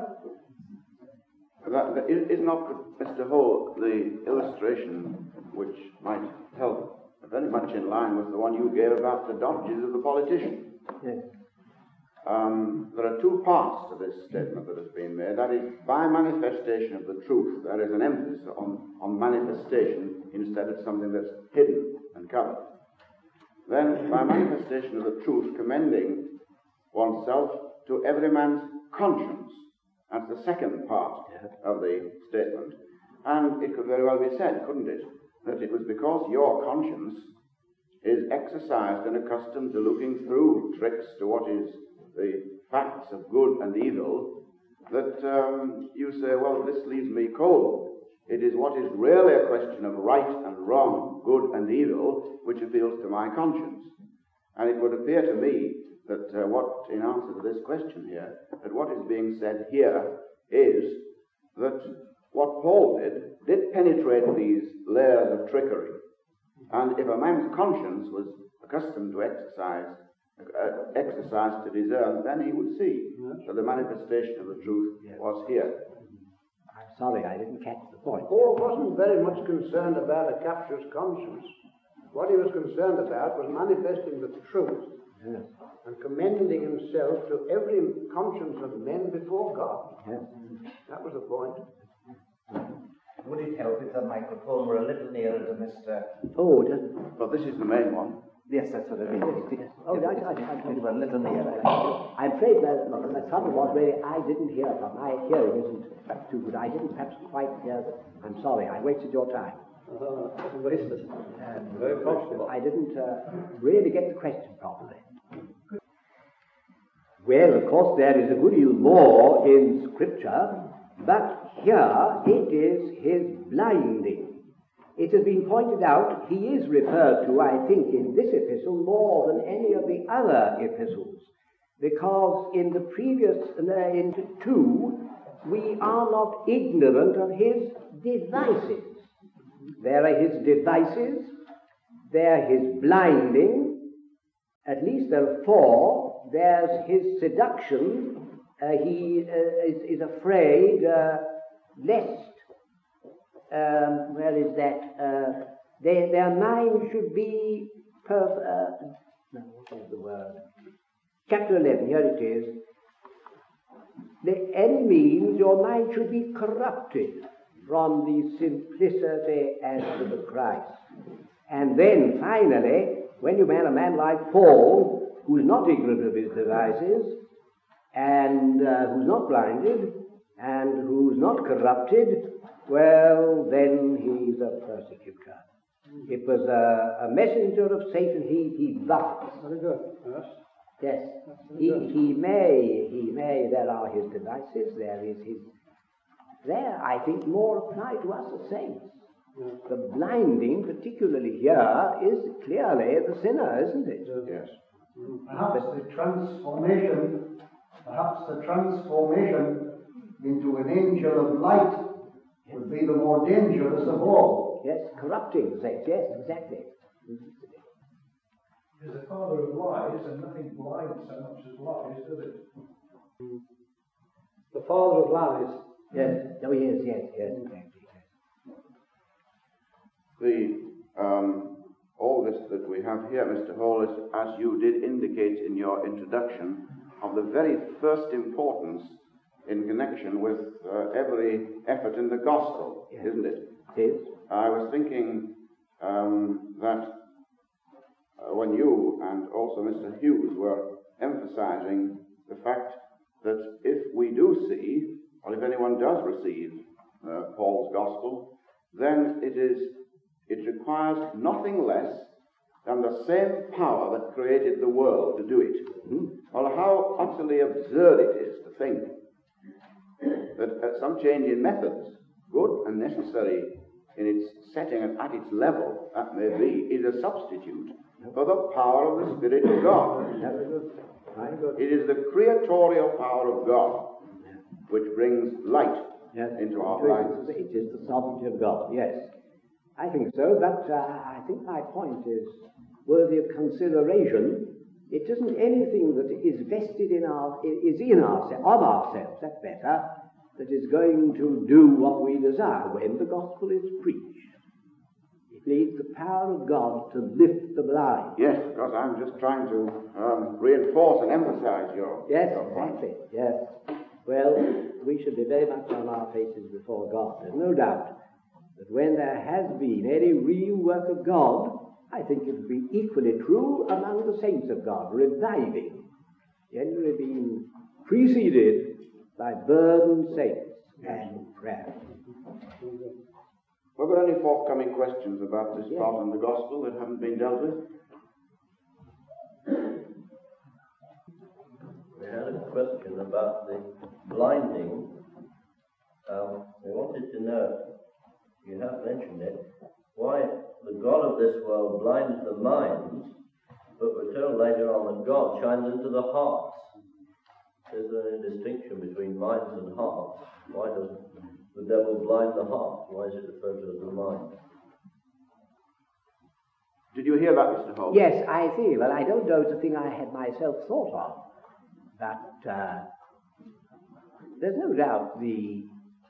That is not, Mr. Holt, the illustration which might help very much in line with the one you gave about the dodges of the politician. Yes. There are two parts to this statement that has been made. That is, by manifestation of the truth, there is an emphasis on manifestation instead of something that's hidden and covered. Then, by manifestation of the truth, commending oneself to every man's conscience. That's the second part of the statement. And it could very well be said, couldn't it, that it was because your conscience is exercised and accustomed to looking through tricks to what is the facts of good and evil, that you say, well, this leaves me cold. It is what is really a question of right and wrong, good and evil, which appeals to my conscience. And it would appear to me that in answer to this question here, that what is being said here is that what Paul did penetrate these layers of trickery. And if a man's conscience was accustomed to exercise to discern, then he would see that the manifestation of the truth was here. I'm sorry, I didn't catch the point. Paul wasn't very much concerned about a captious conscience. What he was concerned about was manifesting the truth and commending himself to every conscience of men before God. Yes. That was the point. Would it help if the microphone were a little nearer to Mr. Oh, it doesn't. But this is the main one. Yes, that's what I mean. Oh, It were a little nearer. I'm afraid that the trouble was really I didn't hear from. My hearing isn't perhaps too good. I didn't perhaps quite hear. I'm sorry, I wasted your time. Wasted. Very comfortable. I didn't really get the question properly. Well, of course, there is a good deal more in Scripture, but here it is his blinding. It has been pointed out, he is referred to, I think, in this epistle more than any of the other epistles, because in the previous, in 2, we are not ignorant of his devices. There are his devices, there are his blinding, at least there are 4. There's his seduction. He is afraid lest, where is that? Their mind should be, what is the word? Chapter 11, here it is. The end means your mind should be corrupted from the simplicity as to the Christ. And then, finally, when you met a man like Paul, who's not ignorant of his devices, and who's not blinded, and who's not corrupted, well, then he's a persecutor. It was a messenger of Satan. He buffets. Very good. Yes. Yes. He may, there are his devices, there is his, there, I think, more apply to us as saints. Yeah. The blinding, particularly here, is clearly the sinner, isn't it? Yes. Perhaps the transformation into an angel of light would be the more dangerous of all. Yes, corrupting saints, yes, exactly. Is the father of lies, and nothing blinds so much as lies, does it? The father of lies. Yes, oh yes, exactly. All this that we have here, Mr. Hall, is, as you did indicate in your introduction, of the very first importance in connection with every effort in the gospel, isn't it? Yes. I was thinking that when you and also Mr. Hughes were emphasizing the fact that if we do see, or if anyone does receive Paul's gospel, then it requires nothing less than the same power that created the world to do it. Well, how utterly absurd it is to think that some change in methods, good and necessary in its setting and at its level, that may be, is a substitute for the power of the Spirit of God. It is the creatorial power of God which brings light into our lives. It is the sovereignty of God, yes. I think so, but I think my point is worthy of consideration. It isn't anything that is vested in ourselves, that's better, that is going to do what we desire when the gospel is preached. It needs the power of God to lift the blind. Yes, because I'm just trying to reinforce and emphasize your point. Exactly, yes. Well, we should be very much on our faces before God. There's no doubt that when there has been any real work of God, I think it would be equally true among the saints of God. Reviving generally being preceded by burdened saints and prayer. Have we got any forthcoming questions about this part in the gospel that haven't been dealt with? We had a question about the blinding. We wanted to know, you have mentioned it, why the God of this world blinds the minds, but we're told later on that God shines into the hearts. Is there any distinction between minds and hearts? Why doesn't the devil blind the heart? Why is it referred to as the mind? Did you hear that, Mr. Holt? Yes, I see. Well, I don't know, it's a thing I had myself thought of. But there's no doubt the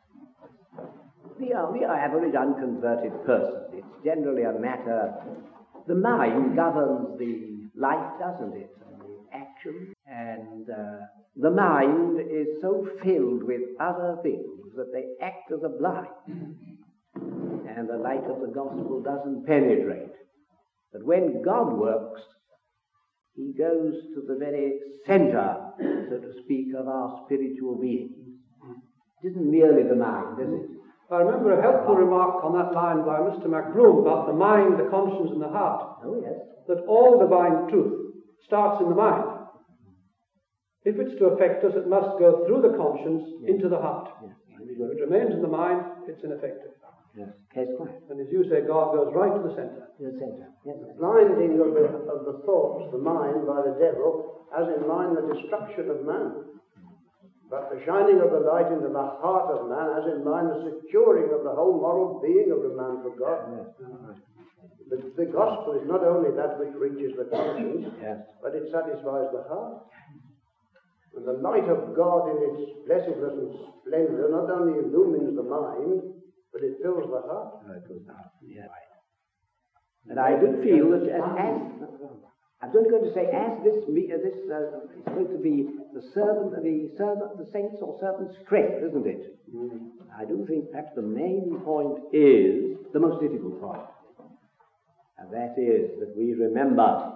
average unconverted person, it's generally a matter, the mind governs the life, doesn't it, and the action, and the mind is so filled with other things that they act as a blind, and the light of the gospel doesn't penetrate. But when God works, he goes to the very center, so to speak, of our spiritual being. It isn't merely the mind, is it? I remember a helpful remark on that line by Mr. McBroom about the mind, the conscience, and the heart. Oh, yes. That all divine truth starts in the mind. If it's to affect us, it must go through the conscience into the heart. Yes. If it remains in the mind, it's ineffective. Yes, case quiet. And as you say, God goes right to the center. The center. Yes. Blinding of the thoughts, the mind, by the devil, has in mind the destruction of man. But the shining of the light into the heart of man has in mind the securing of the whole moral being of the man for God. Yes. The gospel is not only that which reaches the conscience, but it satisfies the heart. And the light of God in its blessedness and splendor not only illumines the mind, but it fills the heart. Yes. And I do feel that as I'm only going to say, as this is going to be the saints or servant's strength, isn't it? I do think perhaps the main point is the most difficult point, and that is that we remember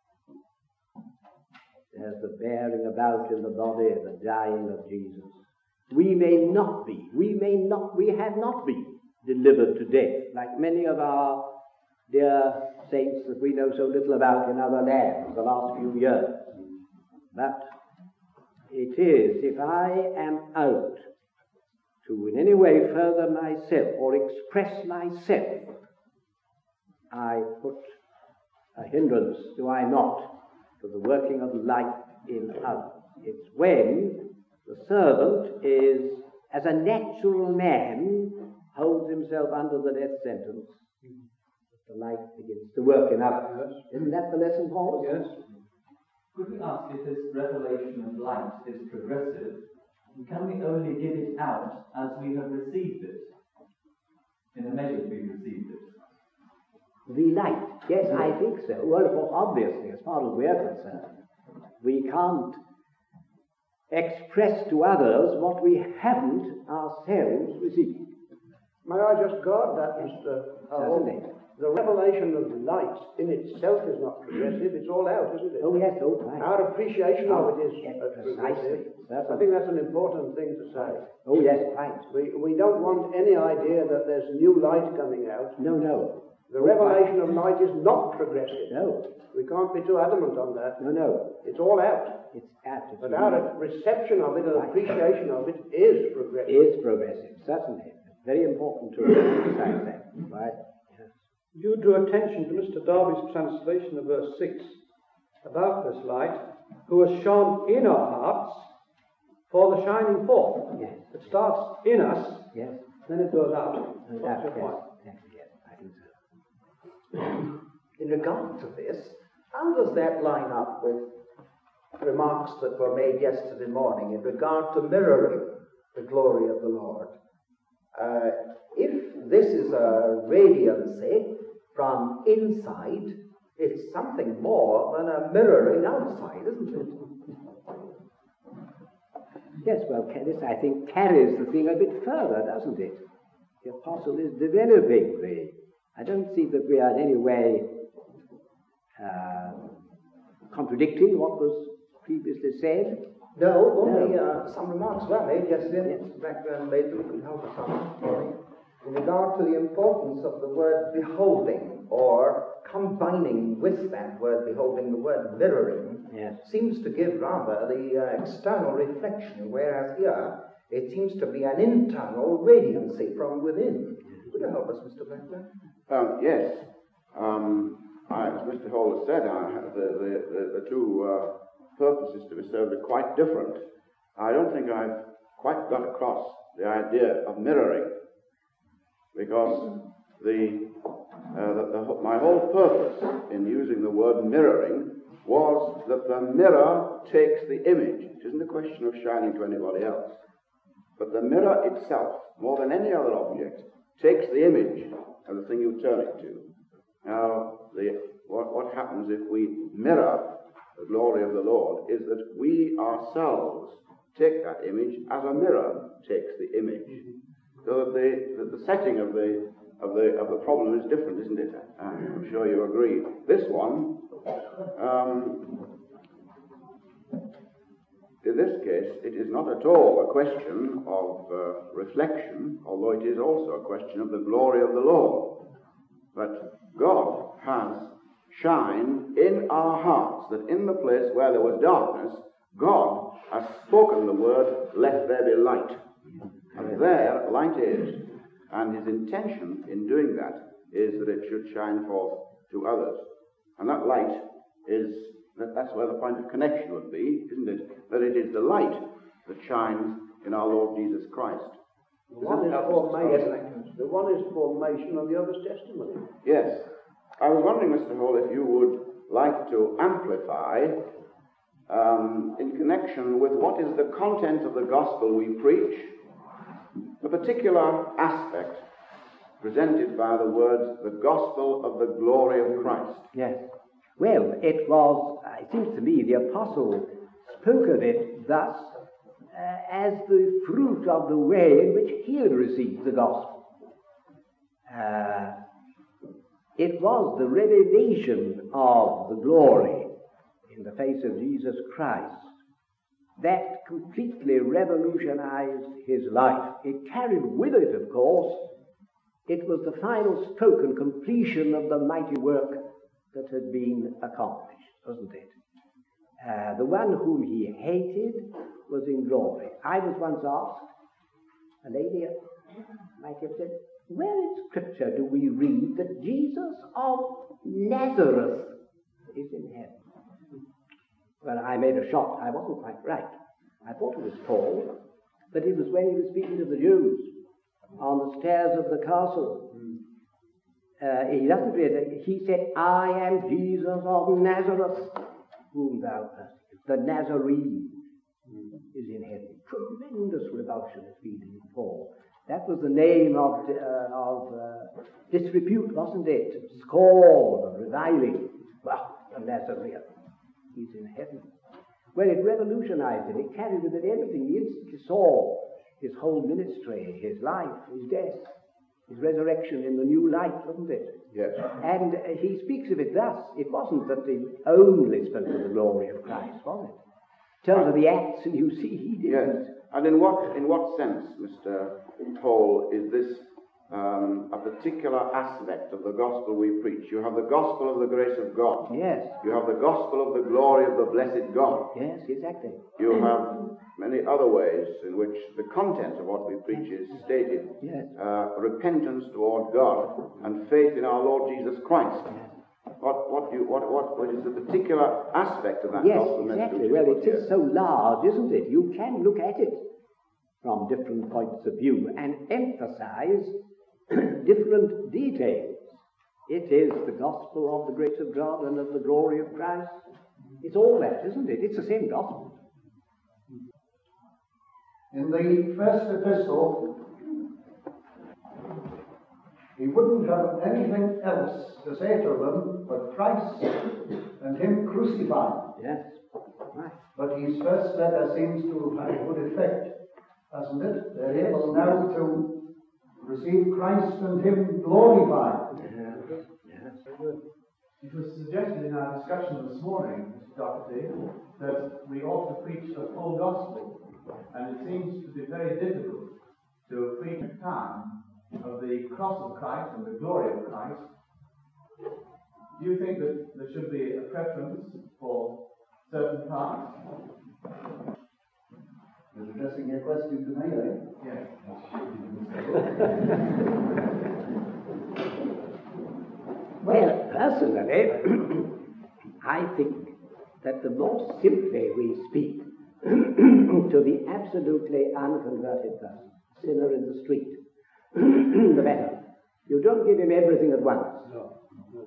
there's the bearing about in the body, the dying of Jesus. We have not been delivered to death, like many of our dear saints that we know so little about in other lands the last few years. But it is, if I am out to in any way further myself or express myself, I put a hindrance, do I not, to the working of life in others. It's when the servant is, as a natural man, holds himself under the death sentence, the light begins to work in others. Isn't that the lesson, Paul? Yes. Could we ask if this revelation of light is progressive, and can we only give it out as we have received it, in the measure we've received it? The light, yes, I think so. Well, of course, obviously, as far as we are concerned, we can't express to others what we haven't ourselves received. May I just guard that, Mr. Howell? Certainly. The revelation of light in itself is not progressive, it's all out, isn't it? Oh, yes, oh, right. Our appreciation of it is precisely. progressive. I think that's an important thing to say. Oh, yes, right. We don't want any idea that there's new light coming out. No, no. The revelation of light is not progressive. No. We can't be too adamant on that. No, no. It's all out. It's out. But our reception of it and appreciation of it is progressive. Is progressive, certainly. Very important to emphasize that. Right. Yes. You drew attention to Mr. Darby's translation of verse 6 about this light, who has shone in our hearts for the shining forth. Yes. It starts in us, Yes. then it goes out. Yes. What's your point? Yes, I think so. In regard to this, how does that line up with remarks that were made yesterday morning in regard to mirroring the glory of the Lord? If this is a radiancy from inside, it's something more than a mirroring outside, isn't it? Yes, well, this, I think, carries the thing a bit further, doesn't it? The apostle is developing the... I don't see that we are in any way contradicting what was previously said. No, only some remarks were made yesterday. Mr. Blackburn made them, could help us out this morning. In regard to the importance of the word beholding, or combining with that word beholding the word mirroring, seems to give rather the external reflection, whereas here it seems to be an internal radiancy from within. Could you help us, Mr. Blackburn? Yes. As Mr. Hall has said, the two purposes to be served are quite different. I don't think I've quite got across the idea of mirroring, because my whole purpose in using the word mirroring was that the mirror takes the image. It isn't a question of shining to anybody else, but the mirror itself, more than any other object, takes the image of the thing you turn it to. Now, what happens if we mirror the glory of the Lord is that we ourselves take that image as a mirror takes the image. So that the setting of the problem is different, isn't it? I'm sure you agree. This one, in this case, it is not at all a question of reflection, although it is also a question of the glory of the Lord. But God has shined in our hearts, that in the place where there was darkness, God has spoken the word, "Let there be light." And there light is. And his intention in doing that is that it should shine forth to others. And that light is, that's where the point of connection would be, isn't it? That it is the light that shines in our Lord Jesus Christ. The one is formation and the other is testimony. Yes. I was wondering, Mr. Hall, if you would like to amplify in connection with what is the content of the gospel we preach, a particular aspect presented by the words, the gospel of the glory of Christ. Yes. Well, it seems to me, the apostle spoke of it thus, as the fruit of the way in which he had received the gospel. It was the revelation of the glory in the face of Jesus Christ that completely revolutionized his life. It carried with it, of course, it was the final stroke and completion of the mighty work that had been accomplished, wasn't it? The one whom he hated was in glory. I was once asked, a lady might have said, where in Scripture do we read that Jesus of Nazareth is in heaven? Well, I made a shot. I wasn't quite right. I thought it was Paul, but it was when he was speaking to the Jews on the stairs of the castle. He doesn't really, he said, I am Jesus of Nazareth, whom thou persecutest. The Nazarene is in heaven. Tremendous revulsion is feeling in Paul. That was the name of disrepute, wasn't it? Scorn and reviling. Well, the Nazarene, he's in heaven. Well, it revolutionized him. It carried with it everything. He instantly saw his whole ministry, his life, his death, his resurrection in the new light, wasn't it? Yes. And he speaks of it thus. It wasn't that he only spoke of the glory of Christ, was it? Turn to the Acts and you see he did. Yes. And in what sense, Mr. Paul, is this a particular aspect of the gospel we preach? You have the gospel of the grace of God. Yes. You have the gospel of the glory of the blessed God. Yes, exactly. You have many other ways in which the content of what we preach is stated. Yes. Repentance toward God and faith in our Lord Jesus Christ. Yes. what is the particular aspect of that yes, gospel exactly. message? Well, it is so large, isn't it? You can look at it from different points of view and emphasize different details. It is the gospel of the grace of God and of the glory of Christ. It's all that, isn't it? It's the same gospel. In the first epistle, he wouldn't have anything else to say to them but Christ and him crucified. Yes, right. But his first letter seems to have had good effect, hasn't it? They're able now to receive Christ and him glorified. It was suggested in our discussion this morning, Mr. Doherty, that we ought to preach a full gospel. And it seems to be very difficult to preach a time of the cross of Christ and the glory of Christ. Do you think that there should be a preference for certain parts? You're addressing your question to me, eh? Yes. Well, personally, I think that the more simply we speak to the absolutely unconverted person, sinner in the street, the better. You don't give him everything at once. No.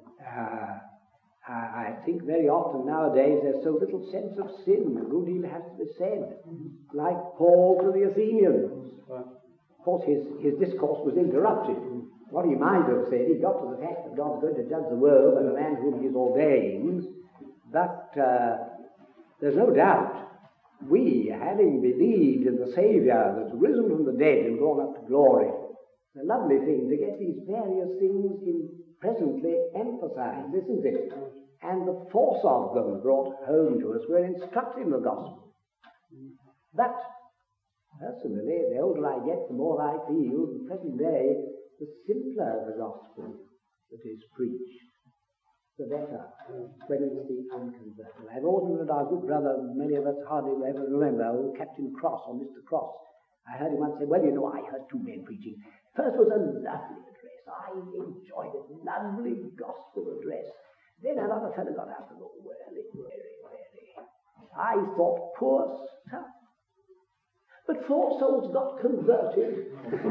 I think very often nowadays there's so little sense of sin, a good deal has to be said, like Paul to the Athenians. Of course, his discourse was interrupted. What he might have said, he got to the fact that God's going to judge the world and the man whom he's ordained, but there's no doubt we, having believed in the Saviour that's risen from the dead and gone up to glory, it's a lovely thing to get these various things presently emphasized, isn't it? And the force of them brought home to us. We're instructed in the gospel. But, personally, the older I get, the more I feel, in the present day, the simpler the gospel that is preached, the better, when it's the unconverted. I've always remembered our good brother, many of us hardly ever remember, old Captain Cross, or Mr. Cross. I heard him once say, well, you know, I heard two men preaching. First was a lovely address. I enjoyed it. Lovely gospel address. Then another fellow got up and oh, very. I thought, poor stuff. But 4 souls got converted.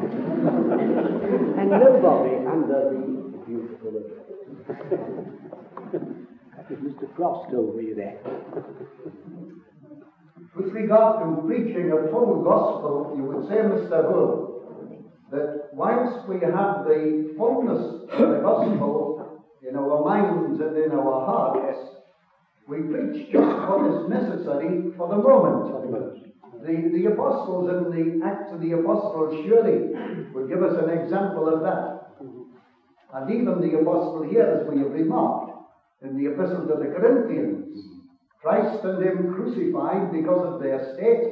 And nobody under the beautiful address. Mr. Cross told me that. With regard to preaching a full gospel, you would say, Mr. Hull, that whilst we have the fullness of the gospel in our minds and in our hearts, we preach just what is necessary for the moment. The apostles in the Acts of the Apostles surely will give us an example of that. And even the apostle here, as we have remarked, in the Epistle to the Corinthians, Christ and him crucified because of their state.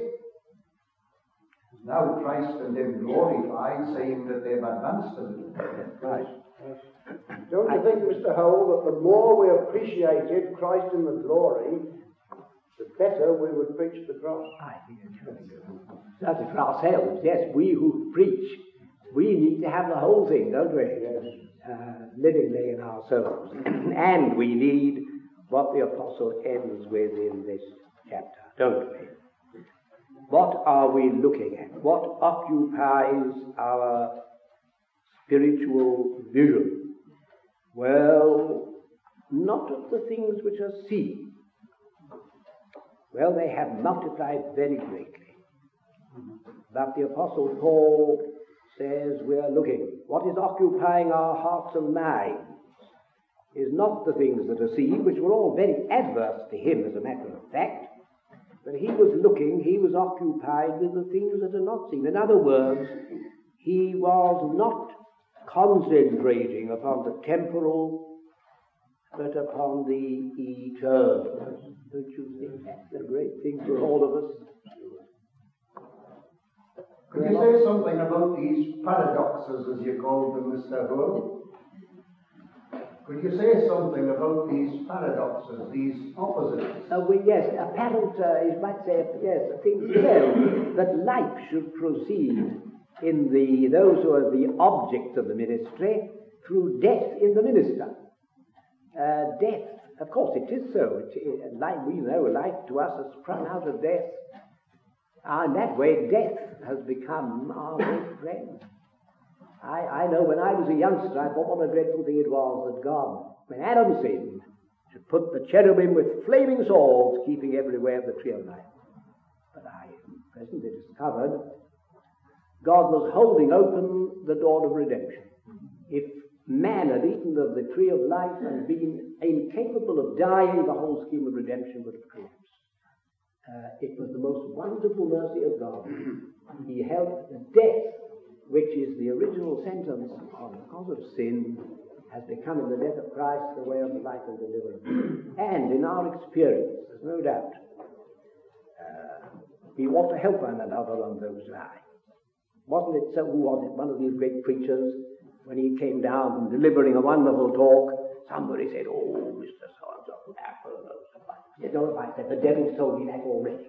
Now Christ and him glorified, saying that they've advanced a little. Right. Don't you think, Mr. Howell, that the more we appreciated Christ in the glory, the better we would preach the cross? I think certainly for ourselves, yes, we who preach, we need to have the whole thing, don't we? Yes. Livingly in our souls. And we need what the apostle ends with in this chapter, don't we? What are we looking at? What occupies our spiritual vision? Well, not of the things which are seen. Well, they have multiplied very greatly. But the Apostle Paul says we are looking. What is occupying our hearts and minds is not the things that are seen, which were all very adverse to him as a matter of fact, but he was looking, he was occupied with the things that are not seen. In other words, he was not concentrating upon the temporal, but upon the eternal. Don't you think that's a great thing for all of us? Could you say something about these paradoxes, as you called them, Mr. Hull? Could you say something about these paradoxes, these opposites? Well, yes, apparent, you might say, yes, I think so, that life should proceed in those who are the object of the ministry through death in the minister. death. Of course, it is so. Life, we know, life to us has sprung out of death. In that way, death has become our great friend. I know when I was a youngster, I thought what a dreadful thing it was that God, when Adam sinned, should put the cherubim with flaming swords keeping everywhere the tree of life. But I presently discovered God was holding open the door of redemption. If man had eaten of the tree of life and been incapable of dying, the whole scheme of redemption would have collapsed. It was the most wonderful mercy of God. He held death, which is the original sentence because of sin, has become in the death of Christ the way of the life and deliverance. And in our experience, there's no doubt, we ought to help one another on those lines. Wasn't it so? Who was it? One of these great preachers, when he came down and delivering a wonderful talk, somebody said, "Oh, Mr. So-and-so, you know, I said, the devil told me that already."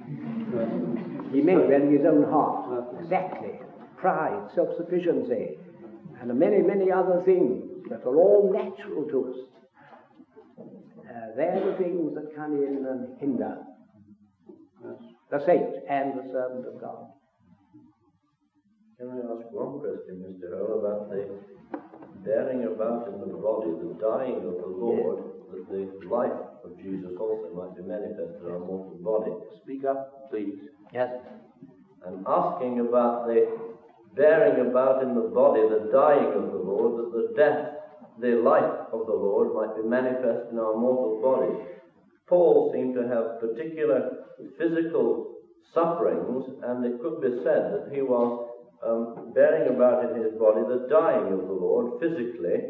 He meant well in his own heart. Exactly. Pride, self-sufficiency, and many, many other things that are all natural to us. They're the things that come in and hinder the saint and the servant of God. Can I ask one question, Mr. Hole, about the bearing about in the body, the dying of the Lord, that the life of Jesus also might be manifested in our mortal body? Speak up, please. Yes. I'm asking about the bearing about in the body, the dying of the Lord, that the death, the life of the Lord might be manifest in our mortal body. Paul seemed to have particular physical sufferings, and it could be said that he was bearing about in his body the dying of the Lord physically,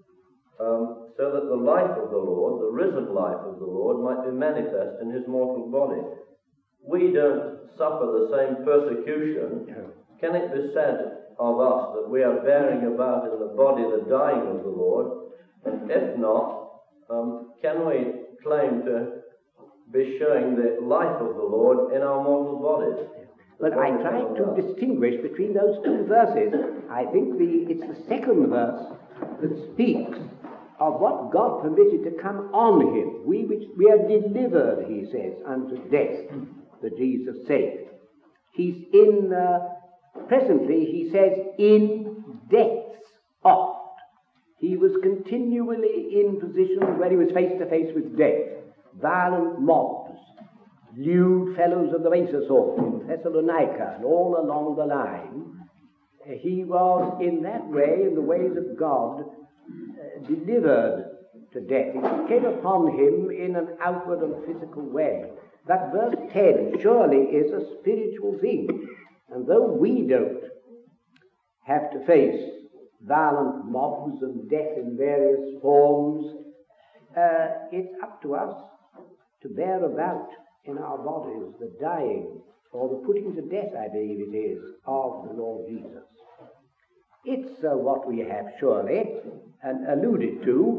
so that the life of the Lord, the risen life of the Lord, might be manifest in his mortal body. We don't suffer the same persecution. Can it be said of us that we are bearing about in the body the dying of the Lord? And if not, can we claim to be showing the life of the Lord in our mortal bodies? But I tried to distinguish between those two verses. I think it's the second verse that speaks of what God permitted to come on him. We are delivered, he says, unto death, for Jesus' sake. He's in, presently, he says, in death's oft. He was continually in positions where he was face to face with death. Violent mobs, lewd fellows of the baser sort in Thessalonica, and all along the line. He was in that way, in the ways of God, delivered to death. It came upon him in an outward and physical way. That verse 10 surely is a spiritual thing. And though we don't have to face violent mobs and death in various forms, it's up to us to bear about in our bodies the dying, or the putting to death, I believe it is, of the Lord Jesus. It's what we have surely, and alluding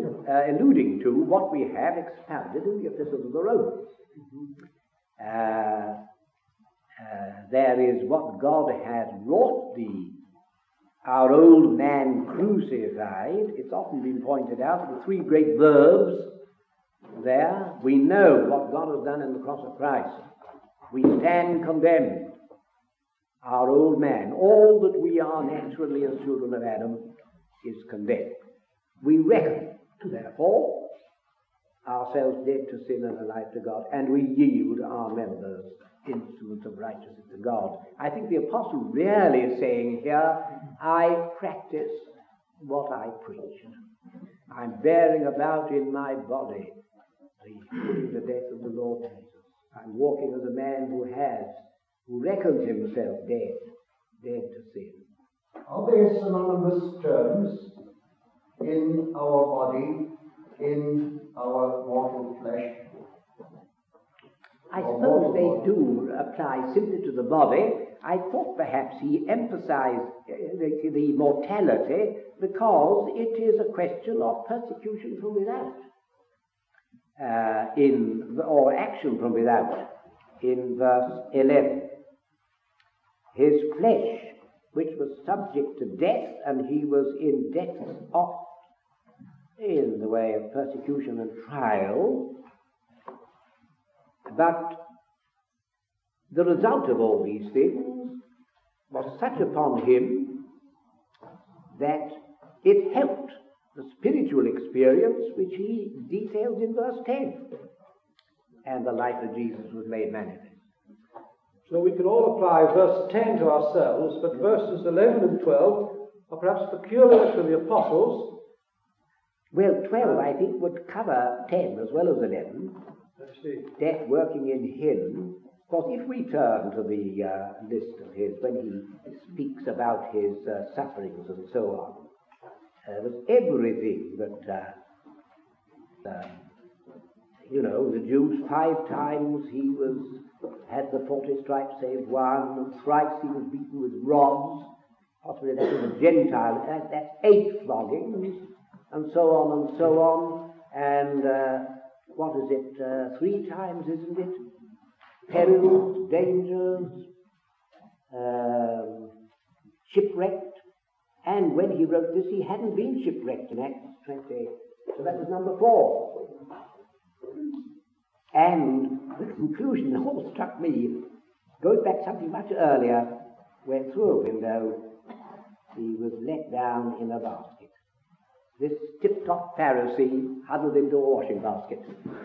to what we have expounded in the Epistle to the Romans. There is what God has wrought thee, our old man crucified. It's often been pointed out, the three great verbs there. We know what God has done in the cross of Christ. We stand condemned. Our old man, all that we are naturally as children of Adam, is condemned. We reckon, therefore, ourselves dead to sin and alive to God, and we yield our members instruments of righteousness to God. I think the apostle really is saying here, I practice what I preach. I'm bearing about in my body the death of the Lord Jesus. I'm walking as a man who reckons himself dead to sin. Are they synonymous terms in our body, in our mortal flesh? I suppose they do apply simply to the body. I thought perhaps he emphasized the mortality because it is a question of persecution from without, or action from without, in verse 11. His flesh, which was subject to death, and he was in death's oft. in the way of persecution and trial, but the result of all these things was such upon him that it helped the spiritual experience which he details in verse 10. And the life of Jesus was made manifest. So we can all apply verse 10 to ourselves, but verses 11 and 12 are perhaps peculiar to the apostles. Well, 12, I think, would cover 10 as well as 11. I see. Death working in him. Of course, if we turn to the list of his, when he speaks about his sufferings and so on, there's everything that, the Jews 5 times he had the 40 stripes save one, and thrice he was beaten with rods, possibly that was a Gentile, that's 8 floggings, and so on and so on, and what is it, 3 times, isn't it? Perils, dangers, shipwrecked, and when he wrote this, he hadn't been shipwrecked in Acts 20, so that was number 4. And the conclusion that all struck me goes back something much earlier, when through a window he was let down in a basket. This tip-top Pharisee huddled into a washing basket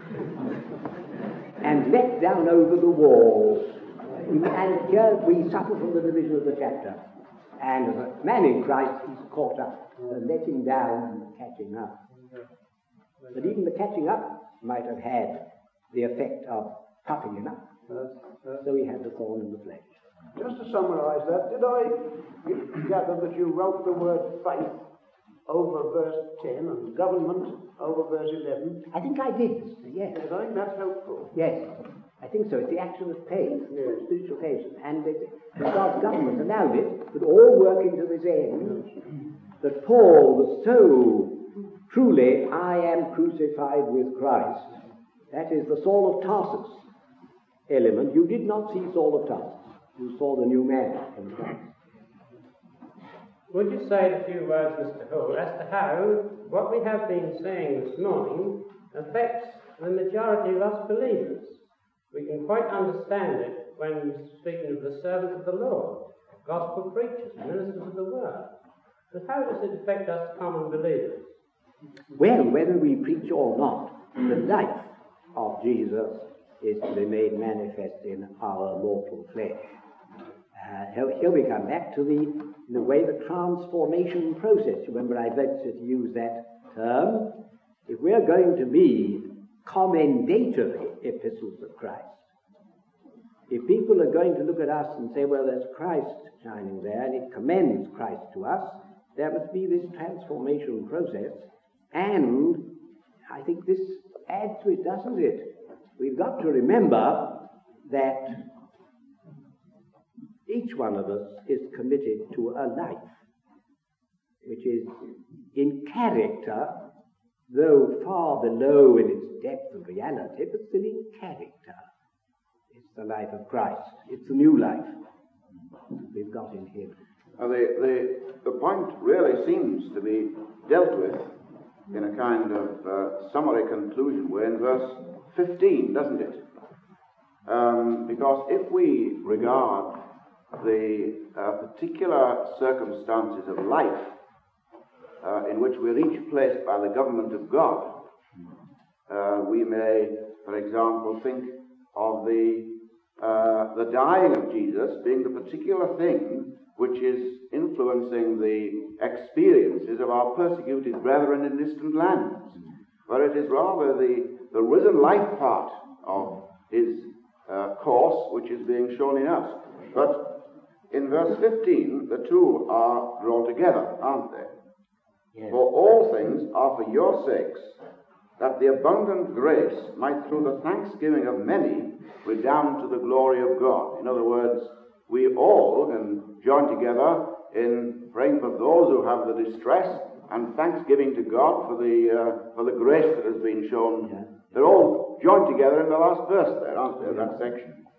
and let down over the walls. And here we suffer from the division of the chapter. And as a man in Christ, he's caught up, letting down and catching up. But even the catching up might have had the effect of puffing him up. So he had the thorn in the flesh. Just to summarise that, did I gather that you wrote the word faith over verse 10 and government over verse 11? I think I did, yes. Yes, I think that's helpful. Yes, I think so. It's the action of faith, spiritual faith, and God's government allowed it, but all working to this end, that Paul was so truly, I am crucified with Christ. That is the Saul of Tarsus element. You did not see Saul of Tarsus. You saw the new man in Christ. Would you say a few words, Mr. Hull, as to how what we have been saying this morning affects the majority of us believers? We can quite understand it when we're speaking of the servants of the Lord, gospel preachers, ministers of the word. But how does it affect us common believers? Well, whether we preach or not, the life of Jesus is to be made manifest in our mortal flesh. Here we come back to the way the transformation process. Remember, I ventured to use that term. If we're going to be commendatory epistles of Christ, if people are going to look at us and say, well, there's Christ shining there, and it commends Christ to us, there must be this transformation process. And I think this adds to it, doesn't it? We've got to remember that each one of us is committed to a life which is in character, though far below in its depth and reality, but still in character. It's the life of Christ. It's the new life we've got in him. The point really seems to be dealt with in a kind of summary conclusion way in verse 15, doesn't it? Because if we regard the particular circumstances of life in which we're each placed by the government of God, we may, for example, think of the dying of Jesus being the particular thing which is influencing the experiences of our persecuted brethren in distant lands, where it is rather the risen life part of his course which is being shown in us. But in verse 15, the two are drawn together, aren't they? Yes. For all things are for your sakes, that the abundant grace might through the thanksgiving of many redound to the glory of God. In other words, we all can join together in praying for those who have the distress and thanksgiving to God for the grace that has been shown. Yeah. They're all joined together in the last verse there, aren't they, that section?